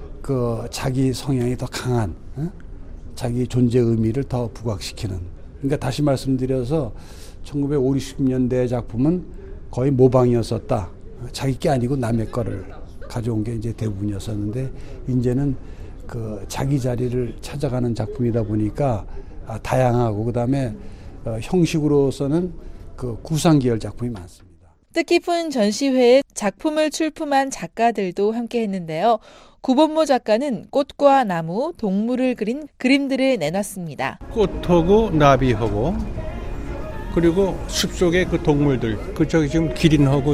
U: 그 자기 성향이 더 강한 어? 자기 존재 의미를 더 부각시키는. 그러니까 다시 말씀드려서 천구백오십, 육십 년대 작품은 거의 모방이었었다. 자기 게 아니고 남의 거를 가져온 게 이제 대부분이었었는데 이제는 그 자기 자리를 찾아가는 작품이다 보니까 아, 다양하고 그다음에 어, 형식으로서는 그 구상 계열 작품이 많습니다.
V: 뜻깊은 전시회에 작품을 출품한 작가들도 함께 했는데요. 구본모 작가는 꽃과 나무, 동물을 그린 그림들을 내놨습니다.
X: 꽃하고 나비하고 그리고 숲속의 그 동물들, 그 저기 지금 기린하고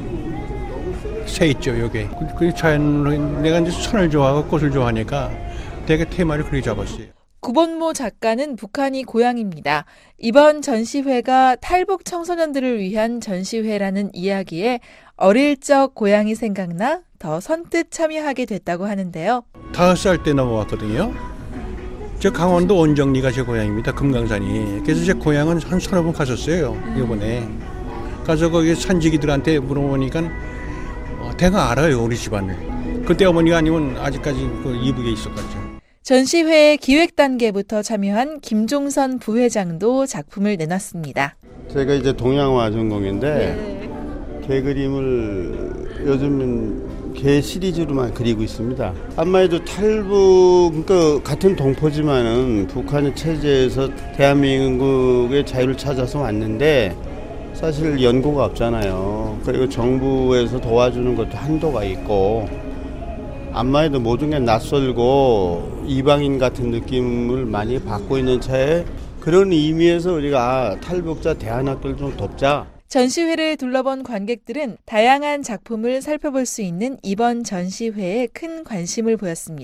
X: 좀 새 있죠, 여기. 그 자연, 내가 이제 천을 좋아하고 꽃을 좋아하니까 되게 테마를 그렇게 잡았어요.
V: 구본모 작가는 북한이 고향입니다. 이번 전시회가 탈북 청소년들을 위한 전시회라는 이야기에 어릴 적 고향이 생각나 더 선뜻 참여하게 됐다고 하는데요.
X: 다섯 살 때 넘어왔거든요. 저 강원도 원정리가 제 고향입니다. 금강산이. 그래서 제 고향은 한 서너 번 갔었어요. 이번에. 가서 거기 산지기들한테 물어보니까 어, 대강 알아요. 우리 집안을. 그때 어머니가 아니면 아직까지 그 이북에 있었겠죠.
V: 전시회의 기획 단계부터 참여한 김종선 부회장도 작품을 내놨습니다.
Y: 제가 이제 동양화 전공인데 네. 개 그림을 요즘은 개 시리즈로만 그리고 있습니다. 한마디로 탈북, 그러니까 같은 동포지만은 북한의 체제에서 대한민국의 자유를 찾아서 왔는데 사실 연고가 없잖아요. 그리고 정부에서 도와주는 것도 한도가 있고 안마에도 모든 게 낯설고 이방인 같은 느낌을 많이 받고 있는 차에 그런 의미에서 우리가 탈북자 대안학교를 좀 돕자.
V: 전시회를 둘러본 관객들은 다양한 작품을 살펴볼 수 있는 이번 전시회에 큰 관심을 보였습니다.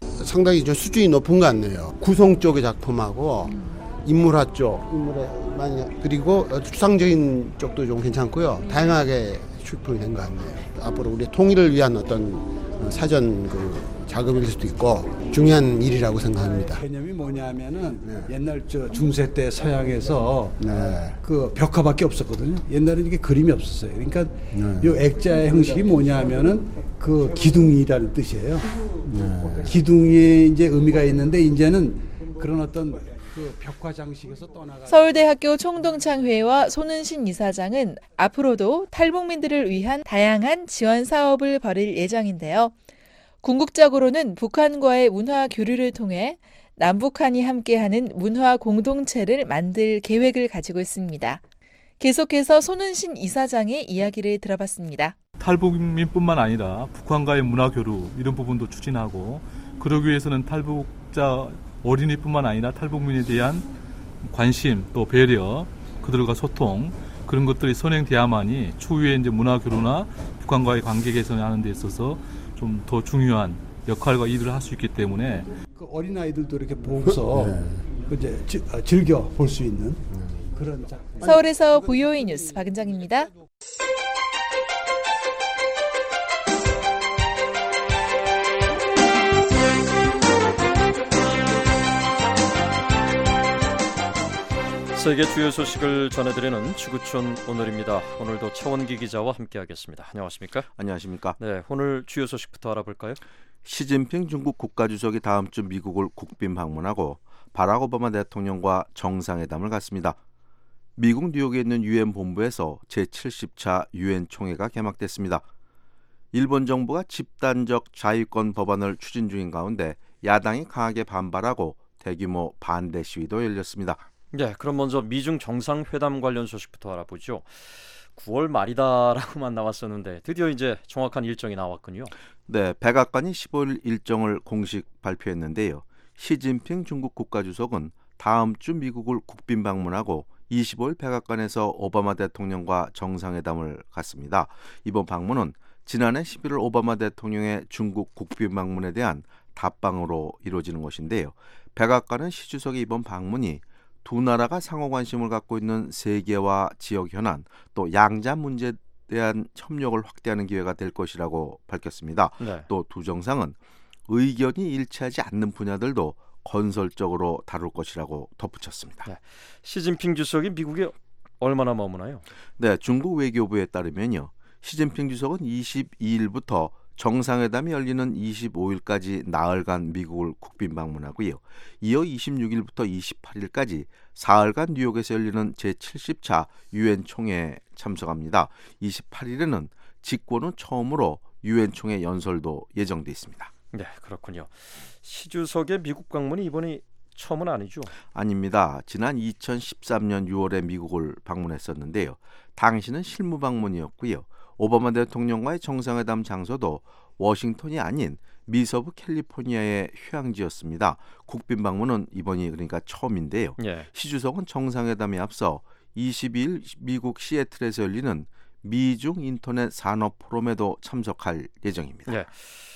Y: 상당히 좀 수준이 높은 것 같네요. 구성 쪽의 작품하고 인물화 쪽, 인물에 많이 그리고 추상적인 쪽도 좀 괜찮고요. 다양하게 출품이 된 것 같네요. 앞으로 우리 통일을 위한 어떤 사전 그 작업일 수도 있고 중요한 일이라고 생각합니다.
U: 개념이 뭐냐면은 네. 옛날 저 중세 때 서양에서 네. 그 벽화밖에 없었거든요. 옛날에 이게 그림이 없었어요. 그러니까 네. 이 액자의 형식이 뭐냐면은 그 기둥이라는 뜻이에요. 네. 기둥에 이제 의미가 있는데 이제는 그런 어떤 그 벽화 장식에서 떠나가.
V: 서울대학교 총동창회와 손은신 이사장은 앞으로도 탈북민들을 위한 다양한 지원 사업을 벌일 예정인데요. 궁극적으로는 북한과의 문화 교류를 통해 남북한이 함께하는 문화 공동체를 만들 계획을 가지고 있습니다. 계속해서 손은신 이사장의 이야기를 들어봤습니다.
W: 탈북민뿐만 아니라 북한과의 문화 교류 이런 부분도 추진하고 그러기 위해서는 탈북자 어린이뿐만 아니라 탈북민에 대한 관심 또 배려 그들과 소통 그런 것들이 선행돼야만이 추후에 이제 문화 교류나 북한과의 관계 개선하는 데 있어서 좀 더 중요한 역할과 일을 할 수 있기 때문에
U: 그 어린 아이들도 이렇게 보고서 네. 이제 지, 아, 즐겨 볼 수 있는 네. 그런 작품.
V: 서울에서 브이오에이 뉴스 박은정입니다.
D: 세계 주요 소식을 전해드리는 지구촌 오늘입니다. 오늘도 차원기 기자와 함께하겠습니다. 안녕하십니까?
A: 안녕하십니까?
D: 네, 오늘 주요 소식부터 알아볼까요?
A: 시진핑 중국 국가주석이 다음 주 미국을 국빈 방문하고 바락 오바마 대통령과 정상회담을 갖습니다. 미국 뉴욕에 있는 유엔 본부에서 제칠십 차 유엔 총회가 개막됐습니다. 일본 정부가 집단적 자위권 법안을 추진 중인 가운데 야당이 강하게 반발하고 대규모 반대 시위도 열렸습니다.
D: 네, 그럼 먼저 미중 정상회담 관련 소식부터 알아보죠. 구월 말이다라고만 나왔었는데 드디어 이제 정확한 일정이 나왔군요.
A: 네, 백악관이 십오일 일정을 공식 발표했는데요. 시진핑 중국 국가주석은 다음 주 미국을 국빈 방문하고 이십오일 백악관에서 오바마 대통령과 정상회담을 갖습니다. 이번 방문은 지난해 십일월 오바마 대통령의 중국 국빈 방문에 대한 답방으로 이루어지는 것인데요. 백악관은 시 주석의 이번 방문이 두 나라가 상호 관심을 갖고 있는 세계와 지역 현안 또 양자 문제에 대한 협력을 확대하는 기회가 될 것이라고 밝혔습니다.
D: 네.
A: 또 두 정상은 의견이 일치하지 않는 분야들도 건설적으로 다룰 것이라고 덧붙였습니다.
D: 네. 시진핑 주석이 미국에 얼마나 머무나요?
A: 네, 중국 외교부에 따르면요. 시진핑 주석은 이십이일부터 정상회담이 열리는 이십오일까지 나흘간 미국을 국빈 방문하고요. 이어 이십육일부터 이십팔일까지 사흘간 뉴욕에서 열리는 제칠십 차 유엔 총회에 참석합니다. 이십팔일에는 직권 후 처음으로 유엔 총회 연설도 예정돼 있습니다.
D: 네, 그렇군요. 시 주석의 미국 방문이 이번이 처음은 아니죠?
A: 아닙니다. 지난 이천십삼년 유월에 미국을 방문했었는데요. 당시는 실무 방문이었고요. 오바마 대통령과의 정상회담 장소도 워싱턴이 아닌 미서부 캘리포니아의 휴양지였습니다. 국빈 방문은 이번이 그러니까 처음인데요.
D: 예.
A: 시 주석은 정상회담에 앞서 이십이일 미국 시애틀에서 열리는 미중 인터넷 산업 포럼에도 참석할 예정입니다.
D: 예.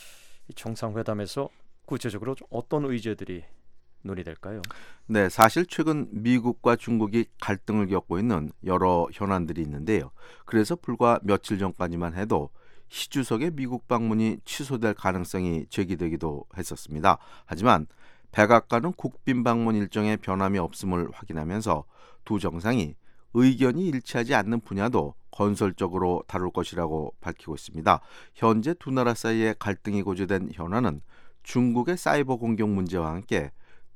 D: 이 정상회담에서 구체적으로 어떤 의제들이 논의될까요?
A: 네, 사실 최근 미국과 중국이 갈등을 겪고 있는 여러 현안들이 있는데요. 그래서 불과 며칠 전까지만 해도 시 주석의 미국 방문이 취소될 가능성이 제기되기도 했었습니다. 하지만 백악관은 국빈 방문 일정에 변함이 없음을 확인하면서 두 정상이 의견이 일치하지 않는 분야도 건설적으로 다룰 것이라고 밝히고 있습니다. 현재 두 나라 사이에 갈등이 고조된 현안은 중국의 사이버 공격 문제와 함께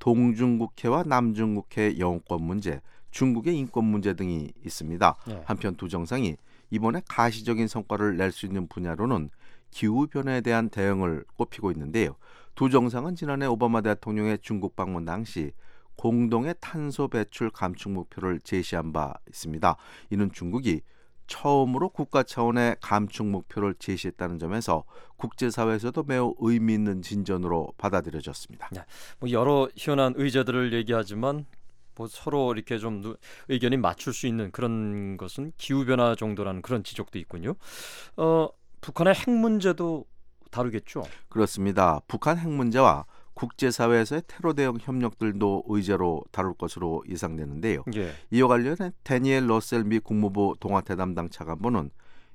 A: 동중국해와 남중국해 영유권 문제, 중국의 인권 문제 등이 있습니다.
D: 네.
A: 한편 두 정상이 이번에 가시적인 성과를 낼 수 있는 분야로는 기후변화에 대한 대응을 꼽히고 있는데요. 두 정상은 지난해 오바마 대통령의 중국 방문 당시 공동의 탄소 배출 감축 목표를 제시한 바 있습니다. 이는 중국이 처음으로 국가 차원의 감축 목표를 제시했다는 점에서 국제사회에서도 매우 의미 있는 진전으로 받아들여졌습니다.
D: 네, 뭐 여러 현안 의제들을 얘기하지만 뭐 서로 이렇게 좀 의견이 맞출 수 있는 그런 것은 기후변화 정도라는 그런 지적도 있군요. 어, 북한의 핵 문제도 다루겠죠?
A: 그렇습니다. 북한 핵 문제와 국제사회에서의 테러 대응 협력들도 의제로 다룰 것으로 예상되는데요.
D: 예.
A: 이와 관련해 데니엘 러셀 미 국무부 동아태 담당 차관보는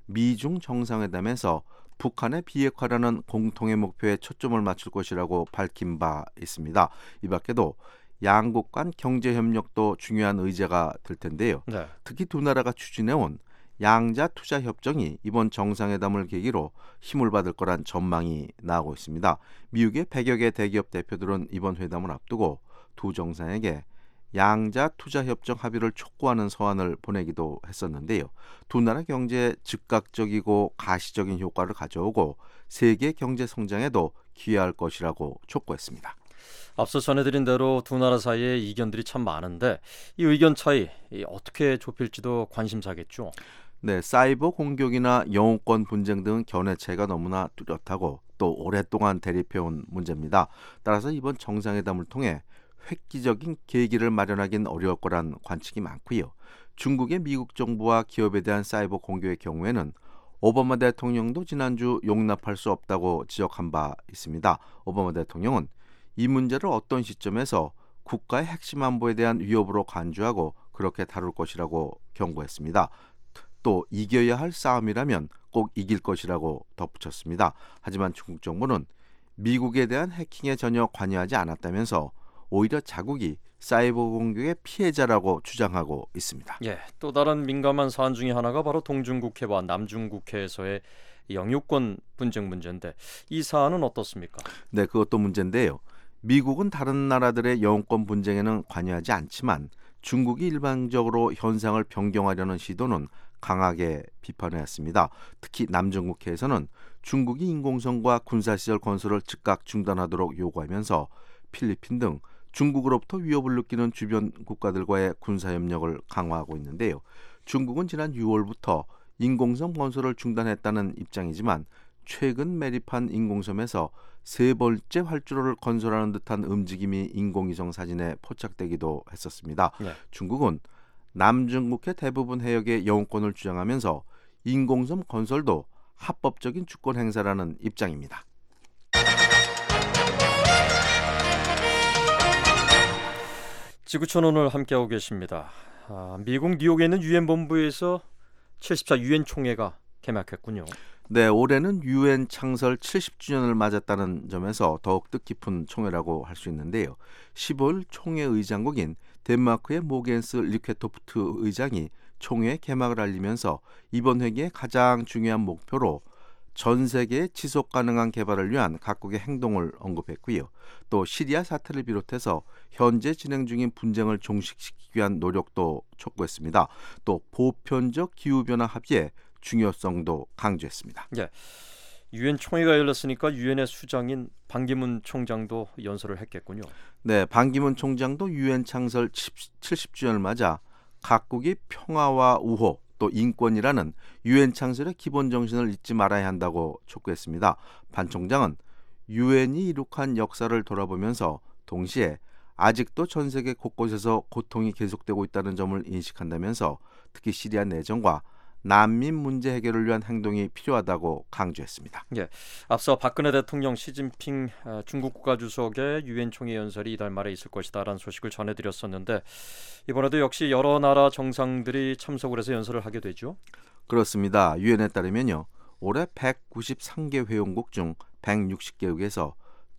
A: 미중 정상회담에서 북한의 비핵화라는 공통의 목표에 초점을 맞출 것이라고 밝힌 바 있습니다. 이 밖에도 양국 간 경제협력도 중요한 의제가 될 텐데요.
D: 네.
A: 특히 두 나라가 추진해온 양자 투자 협정이 이번 정상회담을 계기로 힘을 받을 거란 전망이 나오고 있습니다. 미국의 백여 개 대기업 대표들은 이번 회담을 앞두고 두 정상에게 양자 투자 협정 합의를 촉구하는 서한을 보내기도 했었는데요. 두 나라 경제에 즉각적이고 가시적인 효과를 가져오고 세계 경제 성장에도 기여할 것이라고 촉구했습니다.
D: 앞서 전해드린 대로 두 나라 사이에 이견들이 참 많은데 이 의견 차이 어떻게 좁힐지도 관심사겠죠.
A: 네, 사이버 공격이나 영우권 분쟁 등 견해 차이가 너무나 뚜렷하고 또 오랫동안 대립해온 문제입니다. 따라서 이번 정상회담을 통해 획기적인 계기를 마련하긴 어려울 거란 관측이 많고요. 중국의 미국 정부와 기업에 대한 사이버 공격의 경우에는 오바마 대통령도 지난주 용납할 수 없다고 지적한 바 있습니다. 오바마 대통령은 이 문제를 어떤 시점에서 국가의 핵심 안보에 대한 위협으로 간주하고 그렇게 다룰 것이라고 경고했습니다. 또 이겨야 할 싸움이라면 꼭 이길 것이라고 덧붙였습니다. 하지만 중국 정부는 미국에 대한 해킹에 전혀 관여하지 않았다면서 오히려 자국이 사이버 공격의 피해자라고 주장하고 있습니다.
D: 예, 또 다른 민감한 사안 중에 하나가 바로 동중국해와 남중국해에서의 영유권 분쟁 문제인데 이 사안은 어떻습니까?
A: 네, 그것도 문제인데요. 미국은 다른 나라들의 영유권 분쟁에는 관여하지 않지만 중국이 일방적으로 현상을 변경하려는 시도는 강하게 비판해왔습니다. 특히 남중국해에서는 중국이 인공섬과 군사시설 건설을 즉각 중단하도록 요구하면서 필리핀 등 중국으로부터 위협을 느끼는 주변 국가들과의 군사협력을 강화하고 있는데요. 중국은 지난 유월부터 인공섬 건설을 중단했다는 입장이지만 최근 매립한 인공섬에서 세 번째 활주로를 건설하는 듯한 움직임이 인공위성 사진에 포착되기도 했었습니다.
D: 네.
A: 중국은 남중국해 대부분 해역의 영유권을 주장하면서 인공섬 건설도 합법적인 주권 행사라는 입장입니다.
D: 지구촌 오늘 함께하고 계십니다. 아, 미국 뉴욕에 있는 유엔 본부에서 칠십 차 유엔 총회가 개막했군요.
A: 네, 올해는 유엔 창설 칠십 주년을 맞았다는 점에서 더욱 뜻깊은 총회라고 할 수 있는데요. 십오일 총회 의장국인 덴마크의 모겐스 리케토프트 의장이 총회 개막을 알리면서 이번 회기의 가장 중요한 목표로 전 세계의 지속 가능한 개발을 위한 각국의 행동을 언급했고요. 또 시리아 사태를 비롯해서 현재 진행 중인 분쟁을 종식시키기 위한 노력도 촉구했습니다. 또 보편적 기후변화 합의의 중요성도 강조했습니다.
D: 예, 유엔 총회가 열렸으니까 유엔의 수장인 반기문 총장도 연설을 했겠군요.
A: 네, 반기문 총장도 유엔 창설 칠십 주년을 맞아 각국이 평화와 우호 또 인권이라는 유엔 창설의 기본 정신을 잊지 말아야 한다고 촉구했습니다. 반 총장은 유엔이 이룩한 역사를 돌아보면서 동시에 아직도 전 세계 곳곳에서 고통이 계속되고 있다는 점을 인식한다면서 특히 시리아 내전과 난민 문제 해결을 위한 행동이 필요하다고 강조했습니다.
D: 예, 앞서 박근혜 대통령, 시진핑 중국 국가주석의 유엔 총회 연설이 이달 말에 있을 것이다라는 소식을 전해드렸었는데 이번에도 역시 여러 나라 정상들이 참석을 해서 연설을 하게 되죠?
A: 그렇습니다. 유엔에 따르면요, 올해 백구십삼 개 회원국 중 백육십 개국에서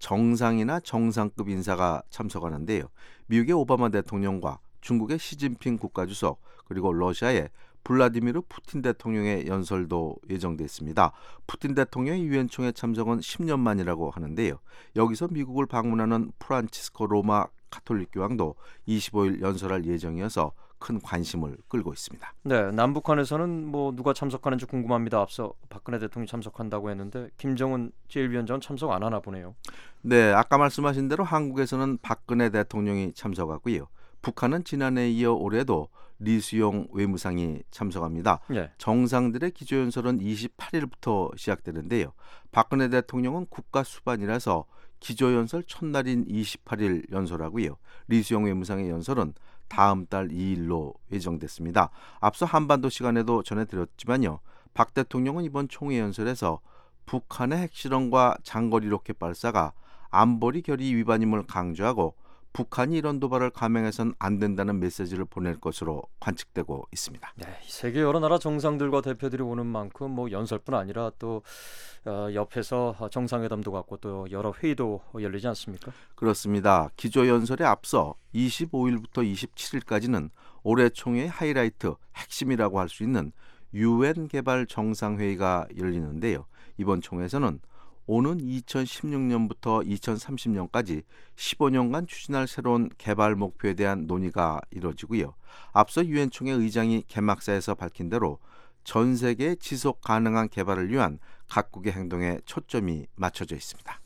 A: 정상이나 정상급 인사가 참석하는데요. 미국의 오바마 대통령과 중국의 시진핑 국가주석 그리고 러시아의 블라디미르 푸틴 대통령의 연설도 예정돼 있습니다. 푸틴 대통령의 유엔 총회 참석은 십 년 만이라고 하는데요. 여기서 미국을 방문하는 프란치스코 로마 가톨릭 교황도 이십오일 연설할 예정이어서 큰 관심을 끌고 있습니다.
D: 네, 남북한에서는 뭐 누가 참석하는지 궁금합니다. 앞서 박근혜 대통령이 참석한다고 했는데 김정은 제일 위원장은 참석 안 하나 보네요.
A: 네, 아까 말씀하신 대로 한국에서는 박근혜 대통령이 참석하고요. 북한은 지난해에 이어 올해도 리수용 외무상이 참석합니다.
D: 네.
A: 정상들의 기조연설은 이십팔일부터 시작되는데요. 박근혜 대통령은 국가 수반이라서 기조연설 첫날인 이십팔일 연설하고요. 리수용 외무상의 연설은 다음 달 이일로 예정됐습니다. 앞서 한반도 시간에도 전해드렸지만요. 박 대통령은 이번 총회 연설에서 북한의 핵실험과 장거리 로켓 발사가 안보리 결의 위반임을 강조하고 북한이 이런 도발을 감행해서는 안 된다는 메시지를 보낼 것으로 관측되고 있습니다.
D: 네, 세계 여러 나라 정상들과 대표들이 오는 만큼 뭐 연설뿐 아니라 또 어, 옆에서 정상회담도 갖고 또 여러 회의도 열리지 않습니까?
A: 그렇습니다. 기조연설에 앞서 이십오일부터 이십칠일까지는 올해 총회의 하이라이트, 핵심이라고 할 수 있는 유엔 개발 정상회의가 열리는데요. 이번 총회에서는 오는 이천십육년부터 이천삼십년까지 십오년간 추진할 새로운 개발 목표에 대한 논의가 이뤄지고요. 앞서 유엔 총회 의장이 개막사에서 밝힌 대로 전 세계 지속 가능한 개발을 위한 각국의 행동에 초점이 맞춰져 있습니다.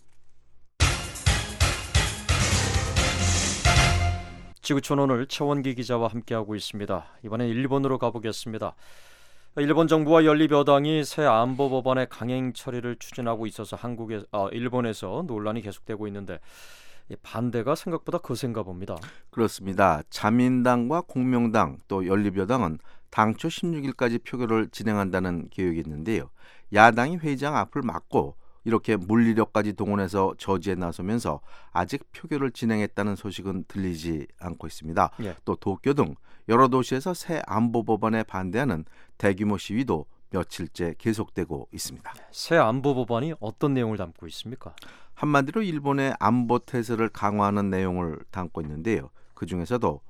D: 지구촌 오늘 최원기 기자와 함께하고 있습니다. 이번엔 일본으로 가보겠습니다. 일본 정부와 연립여당이 새 안보 법안의 강행 처리를 추진하고 있어서 한국에, 아, 일본에서 논란이 계속되고 있는데 반대가 생각보다 거센가 봅니다.
A: 그렇습니다. 자민당과 공명당 또 연립여당은 당초 십육일까지 표결을 진행한다는 계획이 있는데요. 야당이 회의장 앞을 막고 이렇게 물리력까지 동원해서 저지에 나서면서 아직 표결을 진행했다는 소식은 들리지 않고 있습니다.
D: 예.
A: 또 도쿄 등 여러 도시에서 새 안보 법안에 반대하는 대규모 시위도 며칠째 계속되고 있습니다.
D: 새 안보 법안이 어떤 내용을 담고 있습니까?
A: 한마디로 일본의 안보 태세를 강화하는 내용을 담고 있는데요. 그중에서도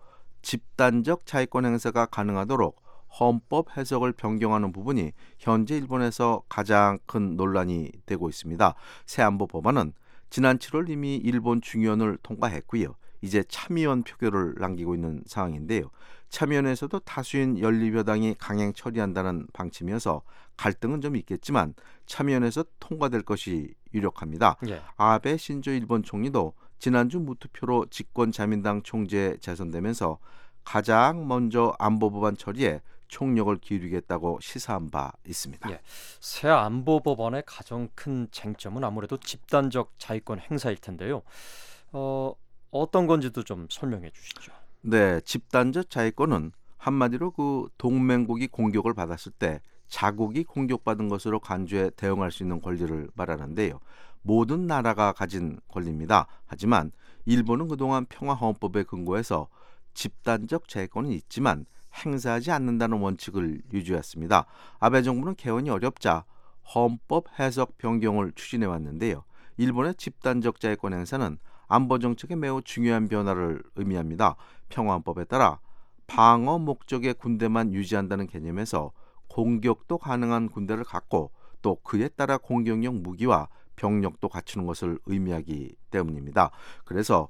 A: 집단적 자위권 행사가 가능하도록 헌법 해석을 변경하는 부분이 현재 일본에서 가장 큰 논란이 되고 있습니다. 새 안보 법안은 지난 칠월 이미 일본 중의원을 통과했고요. 이제 참의원 표결을 남기고 있는 상황인데요. 참의원에서도 다수인 연립여당이 강행 처리한다는 방침이어서 갈등은 좀 있겠지만 참의원에서 통과될 것이 유력합니다.
D: 예.
A: 아베 신조 일본 총리도 지난주 무투표로 집권 자민당 총재에 재선되면서 가장 먼저 안보 법안 처리에 총력을 기울이겠다고 시사한 바 있습니다.
D: 예, 새 안보 법안의 가장 큰 쟁점은 아무래도 집단적 자위권 행사일 텐데요. 어, 어떤 건지도 좀 설명해 주시죠.
A: 네, 집단적 자위권은 한마디로 그 동맹국이 공격을 받았을 때 자국이 공격받은 것으로 간주해 대응할 수 있는 권리를 말하는데요. 모든 나라가 가진 권리입니다. 하지만 일본은 그동안 평화헌법에 근거해서 집단적 자위권은 있지만 행사하지 않는다는 원칙을 유지했습니다. 아베 정부는 개헌이 어렵자 헌법 해석 변경을 추진해 왔는데요. 일본의 집단적 자위권 행사는 안보 정책에 매우 중요한 변화를 의미합니다. 평화헌법에 따라 방어 목적의 군대만 유지한다는 개념에서 공격도 가능한 군대를 갖고 또 그에 따라 공격용 무기와 병력도 갖추는 것을 의미하기 때문입니다. 그래서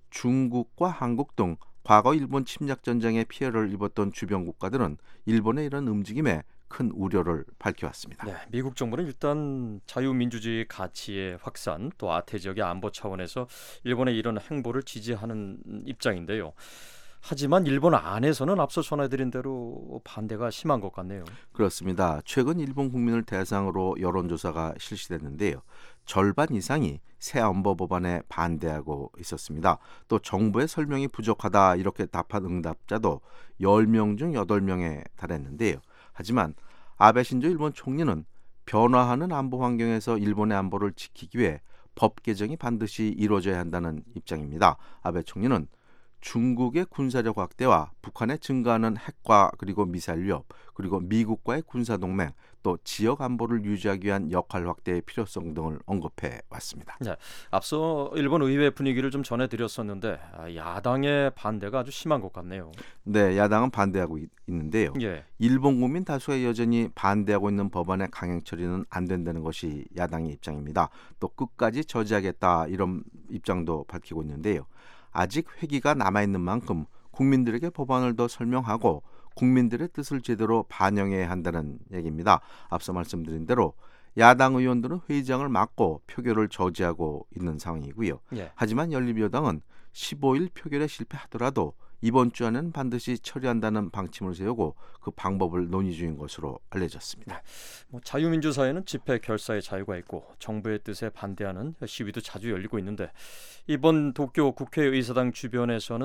A: 중국과 한국 등 과거 일본 침략 전쟁의 피해를 입었던 주변 국가들은 일본의 이런 움직임에 큰 우려를 밝혀왔습니다.
D: 네, 미국 정부는 일단 자유민주주의 가치의 확산 또 아태 지역의 안보 차원에서 일본의 이런 행보를 지지하는 입장인데요. 하지만 일본 안에서는 앞서 전해드린 대로 반대가 심한 것 같네요.
A: 그렇습니다. 최근 일본 국민을 대상으로 여론조사가 실시됐는데요. 절반 이상이 새 안보 법안에 반대하고 있었습니다. 또 정부의 설명이 부족하다 이렇게 답한 응답자도 열 명 중 여덟 명에 달했는데요. 하지만 아베 신조 일본 총리는 변화하는 안보 환경에서 일본의 안보를 지키기 위해 법 개정이 반드시 이루어져야 한다는 입장입니다. 아베 총리는 중국의 군사력 확대와 북한의 증가하는 핵과 그리고 미사일 위협, 그리고 미국과의 군사동맹, 또 지역 안보를 유지하기 위한 역할 확대의 필요성 등을 언급해 왔습니다.
D: 네, 앞서 일본 의회 분위기를 좀 전해드렸었는데 야당의 반대가 아주 심한 것 같네요.
A: 네, 야당은 반대하고 있, 있는데요.
D: 예.
A: 일본 국민 다수가 여전히 반대하고 있는 법안의 강행 처리는 안 된다는 것이 야당의 입장입니다. 또 끝까지 저지하겠다 이런 입장도 밝히고 있는데요. 아직 회기가 남아있는 만큼 국민들에게 법안을 더 설명하고 국민들의 뜻을 제대로 반영해야 한다는 얘기입니다. 앞서 말씀드린 대로 야당 의원들은 회의장을 막고 표결을 저지하고 있는 상황이고요.
D: 예.
A: 하지만 연립여당은 십오일 표결에 실패하더라도 이번 주 안에는 반드시 처리한다는 방침을 세우고 그 방법을 논의 중인 것으로 알려졌습니다.
D: 네. 뭐 자유민주 사회는 집회 결사의 자유가 있고 정부의 뜻에 반대하는 시위도 자주 열리고 있는데 이번 도쿄 국회의사당 주변에서는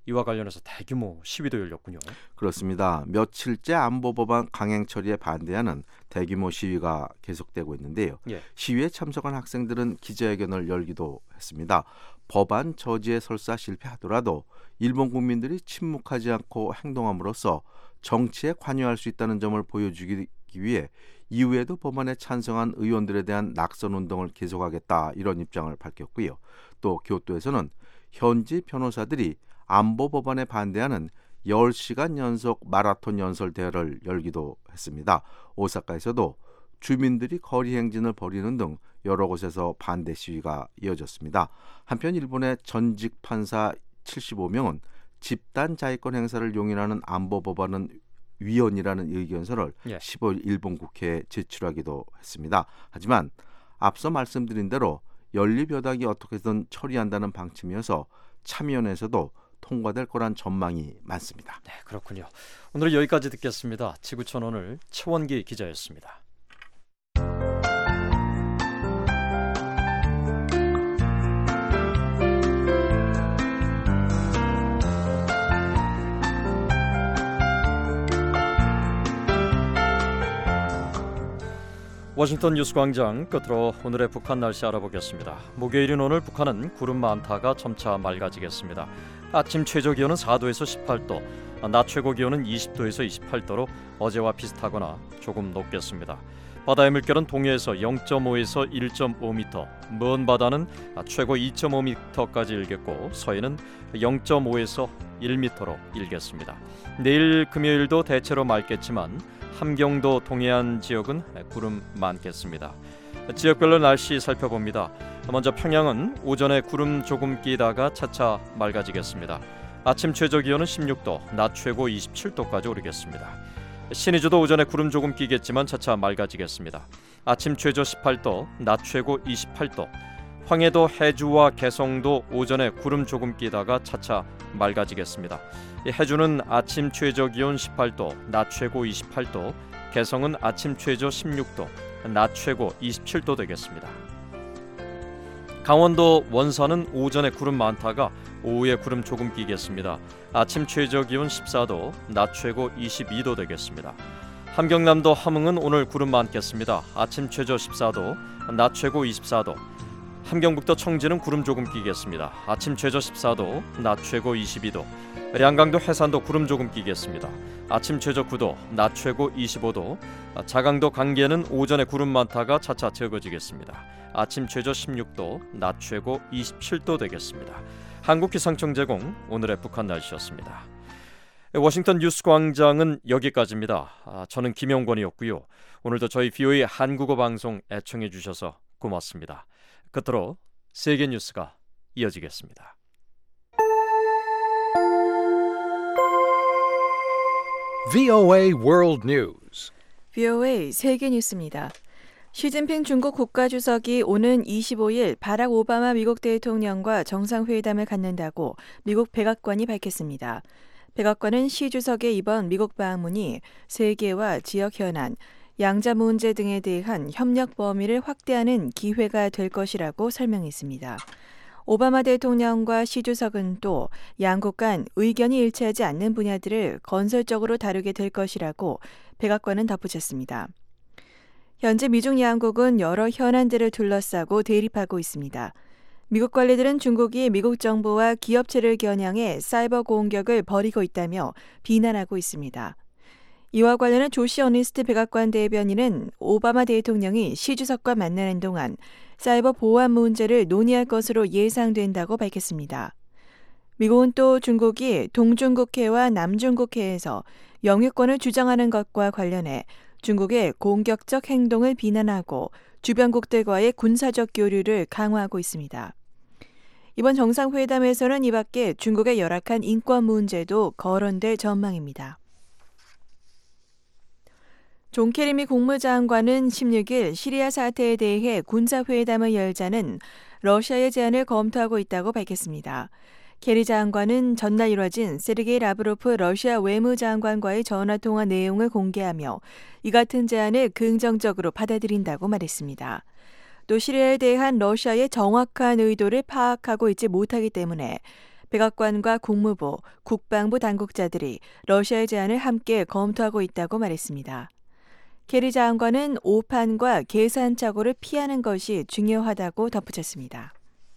D: 이와 관련해서 대규모 시위도 열렸군요.
A: 그렇습니다. 며칠째 안보 법안 강행 처리에 반대하는 대규모 시위가 계속되고 있는데요.
D: 예.
A: 시위에 참석한 학생들은 기자회견을 열기도 했습니다. 법안 저지에 설사 실패하더라도 일본 국민들이 침묵하지 않고 행동함으로써 정치에 관여할 수 있다는 점을 보여주기 위해 이후에도 법안에 찬성한 의원들에 대한 낙선 운동을 계속하겠다, 이런 입장을 밝혔고요. 또 교토에서는 현지 변호사들이 안보 법안에 반대하는 열 시간 연속 마라톤 연설 대회를 열기도 했습니다. 오사카에서도 주민들이 거리 행진을 벌이는 등 여러 곳에서 반대 시위가 이어졌습니다. 한편 일본의 전직 판사 칠십오 명은 집단 자위권 행사를 용인하는 안보 법안은 위헌이라는 의견서를
D: 예.
A: 십오일 일본 국회에 제출하기도 했습니다. 하지만 앞서 말씀드린 대로 연립여당이 어떻게든 처리한다는 방침이어서 참여연에서도 통과될 거란 전망이 많습니다.
D: 네, 그렇군요. 오늘은 여기까지 듣겠습니다. 지구촌 오늘 최원기 기자였습니다. 워싱턴 뉴스광장 끝으로 오늘의 북한 날씨 알아보겠습니다. 목요일인 오늘 북한은 구름 많다가 점차 맑아지겠습니다. 아침 최저 기온은 사 도에서 십팔 도, 낮 최고 기온은 이십 도에서 이십팔 도로 어제와 비슷하거나 조금 높겠습니다. 바다의 물결은 동해에서 영 점 오에서 일 점 오 미터, 먼 바다는 최고 이 점 오 미터까지 일겠고 서해는 영 점 오에서 일 미터로 일겠습니다. 내일 금요일도 대체로 맑겠지만 함경도 동해안 지역은 구름 많겠습니다. 지역별로 날씨 살펴봅니다. 먼저 평양은 오전에 구름 조금 끼다가 차차 맑아지겠습니다. 아침 최저 기온은 십육 도, 낮 최고 이십칠 도까지 오르겠습니다. 신의주도 오전에 구름 조금 끼겠지만 차차 맑아지겠습니다. 아침 최저 십팔 도, 낮 최고 이십팔 도. 황해도, 해주와 개성도 오전에 구름 조금 끼다가 차차 맑아지겠습니다. 해주는 아침 최저 기온 십팔 도, 낮 최고 이십팔 도, 개성은 아침 최저 십육 도, 낮 최고 이십칠 도 되겠습니다. 강원도 원산은 오전에 구름 많다가 오후에 구름 조금 끼겠습니다. 아침 최저 기온 십사 도, 낮 최고 이십이 도 되겠습니다. 함경남도 함흥은 오늘 구름 많겠습니다. 아침 최저 십사 도, 낮 최고 이십사 도. 함경북도 청진은 구름 조금 끼겠습니다. 아침 최저 십사 도, 낮 최고 이십이 도. 량강도 해산도 구름 조금 끼겠습니다. 아침 최저 구 도, 낮 최고 이십오 도. 자강도 강계는 오전에 구름 많다가 차차 적어지겠습니다. 아침 최저 십육 도, 낮 최고 이십칠 도 되겠습니다. 한국기상청 제공 오늘의 북한 날씨였습니다. 워싱턴 뉴스광장은 여기까지입니다. 아, 저는 김영권이었고요. 오늘도 저희 브이오에이 한국어 방송 애청해 주셔서 고맙습니다. 끝으로 세계 뉴스가 이어지겠습니다.
B: 브이오에이 World News.
V: 브이오에이 세계 뉴스입니다. 시진핑 중국 국가주석이 오는 이십오일 바락 오바마 미국 대통령과 정상회담을 갖는다고 미국 백악관이 밝혔습니다. 백악관은 시 주석의 이번 미국 방문이 세계와 지역 현안, 양자 문제 등에 대한 협력 범위를 확대하는 기회가 될 것이라고 설명했습니다. 오바마 대통령과 시 주석은 또 양국 간 의견이 일치하지 않는 분야들을 건설적으로 다루게 될 것이라고 백악관은 덧붙였습니다. 현재 미중 양국은 여러 현안들을 둘러싸고 대립하고 있습니다. 미국 관리들은 중국이 미국 정부와 기업체를 겨냥해 사이버 공격을 벌이고 있다며 비난하고 있습니다. 이와 관련해 조시 어니스트 백악관 대변인은 오바마 대통령이 시 주석과 만나는 동안 사이버 보안 문제를 논의할 것으로 예상된다고 밝혔습니다. 미국은 또 중국이 동중국해와 남중국해에서 영유권을 주장하는 것과 관련해 중국의 공격적 행동을 비난하고 주변국들과의 군사적 교류를 강화하고 있습니다. 이번 정상회담에서는 이 밖에 중국의 열악한 인권 문제도 거론될 전망입니다. 존 케리 미 국무장관은 십육일 시리아 사태에 대해 군사회담을 열자는 러시아의 제안을 검토하고 있다고 밝혔습니다. 케리 장관은 전날 이뤄진 세르게이 라브로프 러시아 외무장관과의 전화통화 내용을 공개하며 이 같은 제안을 긍정적으로 받아들인다고 말했습니다. 또 시리아에 대한 러시아의 정확한 의도를 파악하고 있지 못하기 때문에
E: 백악관과 국무부, 국방부 당국자들이 러시아의 제안을 함께 검토하고 있다고 말했습니다. 케리 장관은 오판과 계산착오를 피하는 것이 중요하다고 덧붙였습니다.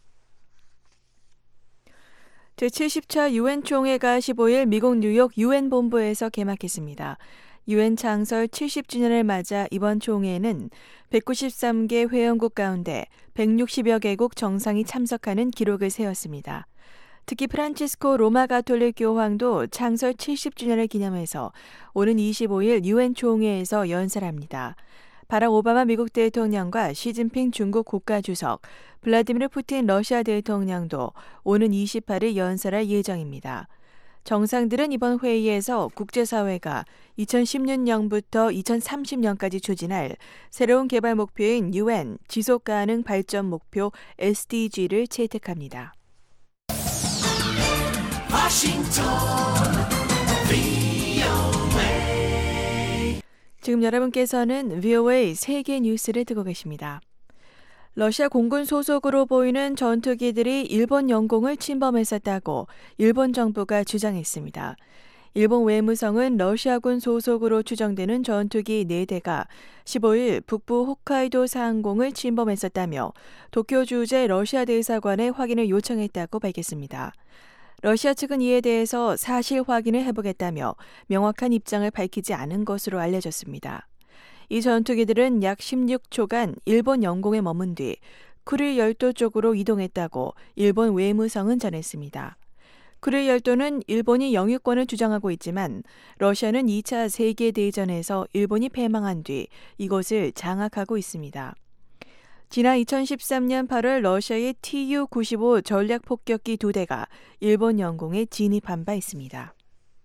E: 제칠십 차 유엔 총회가 십오 일 미국 뉴욕 유엔 본부에서 개막했습니다. 유엔 창설 칠십 주년을 맞아 이번 총회에는 백구십삼 개 회원국 가운데 백육십여 개국 정상이 참석하는 기록을 세웠습니다. 특히 프란치스코 로마 가톨릭 교황도 창설 칠십 주년을 기념해서 오는 이십오 일 유엔 총회에서 연설합니다. 바락 오바마 미국 대통령과 시진핑 중국 국가주석, 블라디미르 푸틴 러시아 대통령도 오는 이십팔 일 연설할 예정입니다. 정상들은 이번 회의에서 국제사회가 이천십육 년부터 이천삼십 년까지 추진할 새로운 개발 목표인 유엔 지속가능 발전 목표 에스디지를 채택합니다.
F: 워싱턴 브이오에이.
E: 지금 여러분께서는 브이오에이 세계 뉴스를 듣고 계십니다. 러시아 공군 소속으로 보이는 전투기들이 일본 영공을 침범했었다고 일본 정부가 주장했습니다. 일본 외무성은 러시아군 소속으로 추정되는 전투기 네 대가 십오 일 북부 홋카이도 상공을 침범했었다며 도쿄 주재 러시아 대사관에 확인을 요청했다고 밝혔습니다. 러시아 측은 이에 대해서 사실 확인을 해보겠다며 명확한 입장을 밝히지 않은 것으로 알려졌습니다. 이 전투기들은 약 십육 초간 일본 영공에 머문 뒤 쿠릴 열도 쪽으로 이동했다고 일본 외무성은 전했습니다. 쿠릴 열도는 일본이 영유권을 주장하고 있지만 러시아는 이 차 세계대전에서 일본이 패망한 뒤 이곳을 장악하고 있습니다. 지난 이천십삼 년 팔월 러시아의 티유 구십오 전략폭격기 두 대가 일본 영공에 진입한 바 있습니다.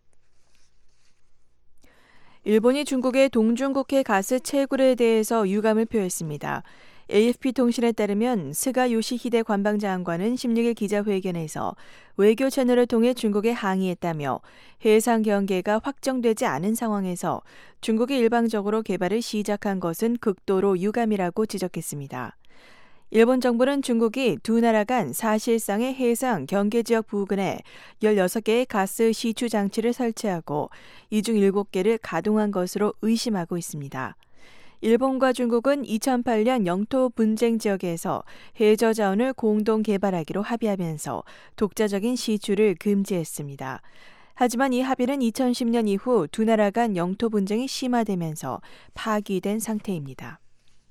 E: 일본이 중국의 동중국해 가스 채굴에 대해서 유감을 표했습니다. 에이에프피 통신에 따르면 스가 요시히데 관방장관은 십육 일 기자회견에서 외교 채널을 통해 중국에 항의했다며 해상 경계가 확정되지 않은 상황에서 중국이 일방적으로 개발을 시작한 것은 극도로 유감이라고 지적했습니다. 일본 정부는 중국이 두 나라 간 사실상의 해상 경계지역 부근에 열여섯 개의 가스 시추 장치를 설치하고 이 중 일곱 개를 가동한 것으로 의심하고 있습니다. 일본과 중국은 이천팔 년 영토 분쟁 지역에서 해저 자원을 공동 개발하기로 합의하면서 독자적인 시추를 금지했습니다. 하지만 이 합의는 이천십 년 이후 두 나라 간 영토 분쟁이 심화되면서 파기된 상태입니다.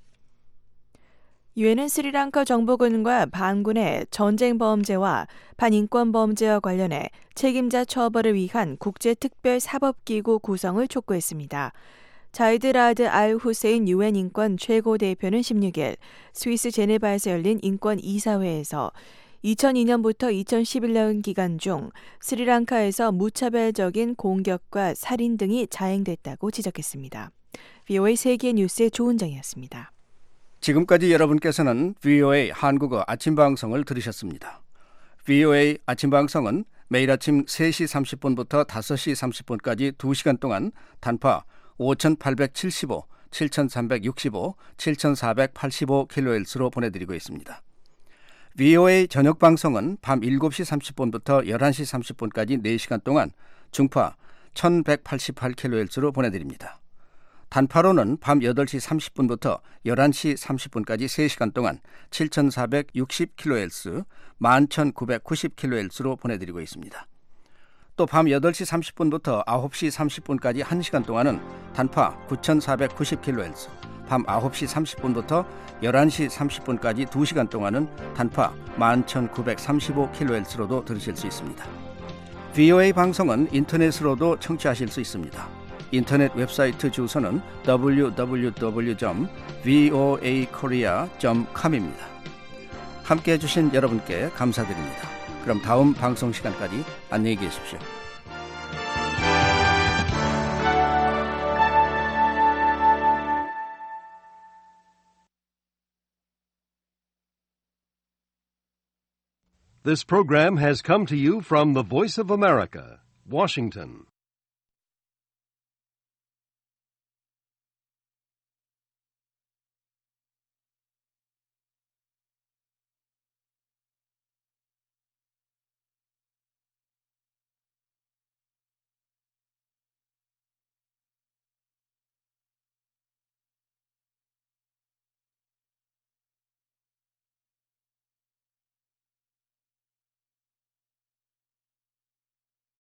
E: 유엔은 스리랑카 정부군과 반군의 전쟁 범죄와 반인권 범죄와 관련해 책임자 처벌을 위한 국제특별 사법기구 구성을 촉구했습니다. 자이드 라드 알 후세인 유엔 인권 최고 대표는 십육 일 스위스 제네바에서 열린 인권 이사회에서 이천이 년부터 이천십일 년 기간 중 스리랑카에서 무차별적인 공격과 살인 등이 자행됐다고 지적했습니다. 브이오에이 세계 뉴스의 조은정이었습니다.
G: 지금까지 여러분께서는 브이오에이 한국어 아침 방송을 들으셨습니다. 브이오에이 아침 방송은 매일 아침 세 시 삼십 분부터 다섯 시 삼십 분까지 두 시간 동안 단파 오천팔백칠십오, 칠천삼백육십오, 칠천사백팔십오 킬로헤르츠로 보내드리고 있습니다. 브이오에이 저녁 방송은 밤 일곱 시 삼십 분부터 열한 시 삼십 분까지 네 시간 동안 중파 천백팔십팔 킬로헤르츠로 보내드립니다. 단파로는 밤 여덟 시 삼십 분부터 열한 시 삼십 분까지 세 시간 동안 칠천사백육십 킬로헤르츠, 만 천구백구십 킬로헤르츠로 보내드리고 있습니다. 또 밤 여덟 시 삼십 분부터 아홉 시 삼십 분까지 한 시간 동안은 단파 구천사백구십 킬로헤르츠, 밤 아홉 시 삼십 분부터 열한 시 삼십 분까지 두 시간 동안은 단파 만 천구백삼십오 킬로헤르츠로도 들으실 수 있습니다. 브이오에이 방송은 인터넷으로도 청취하실 수 있습니다. 인터넷 웹사이트 주소는 더블유 더블유 더블유 점 브이오에이 코리아 점 컴입니다. 함께해 주신 여러분께 감사드립니다. 그럼 다음 방송 시간까지 안녕히 계십시오.
H: This program has come to you from the Voice of America, Washington.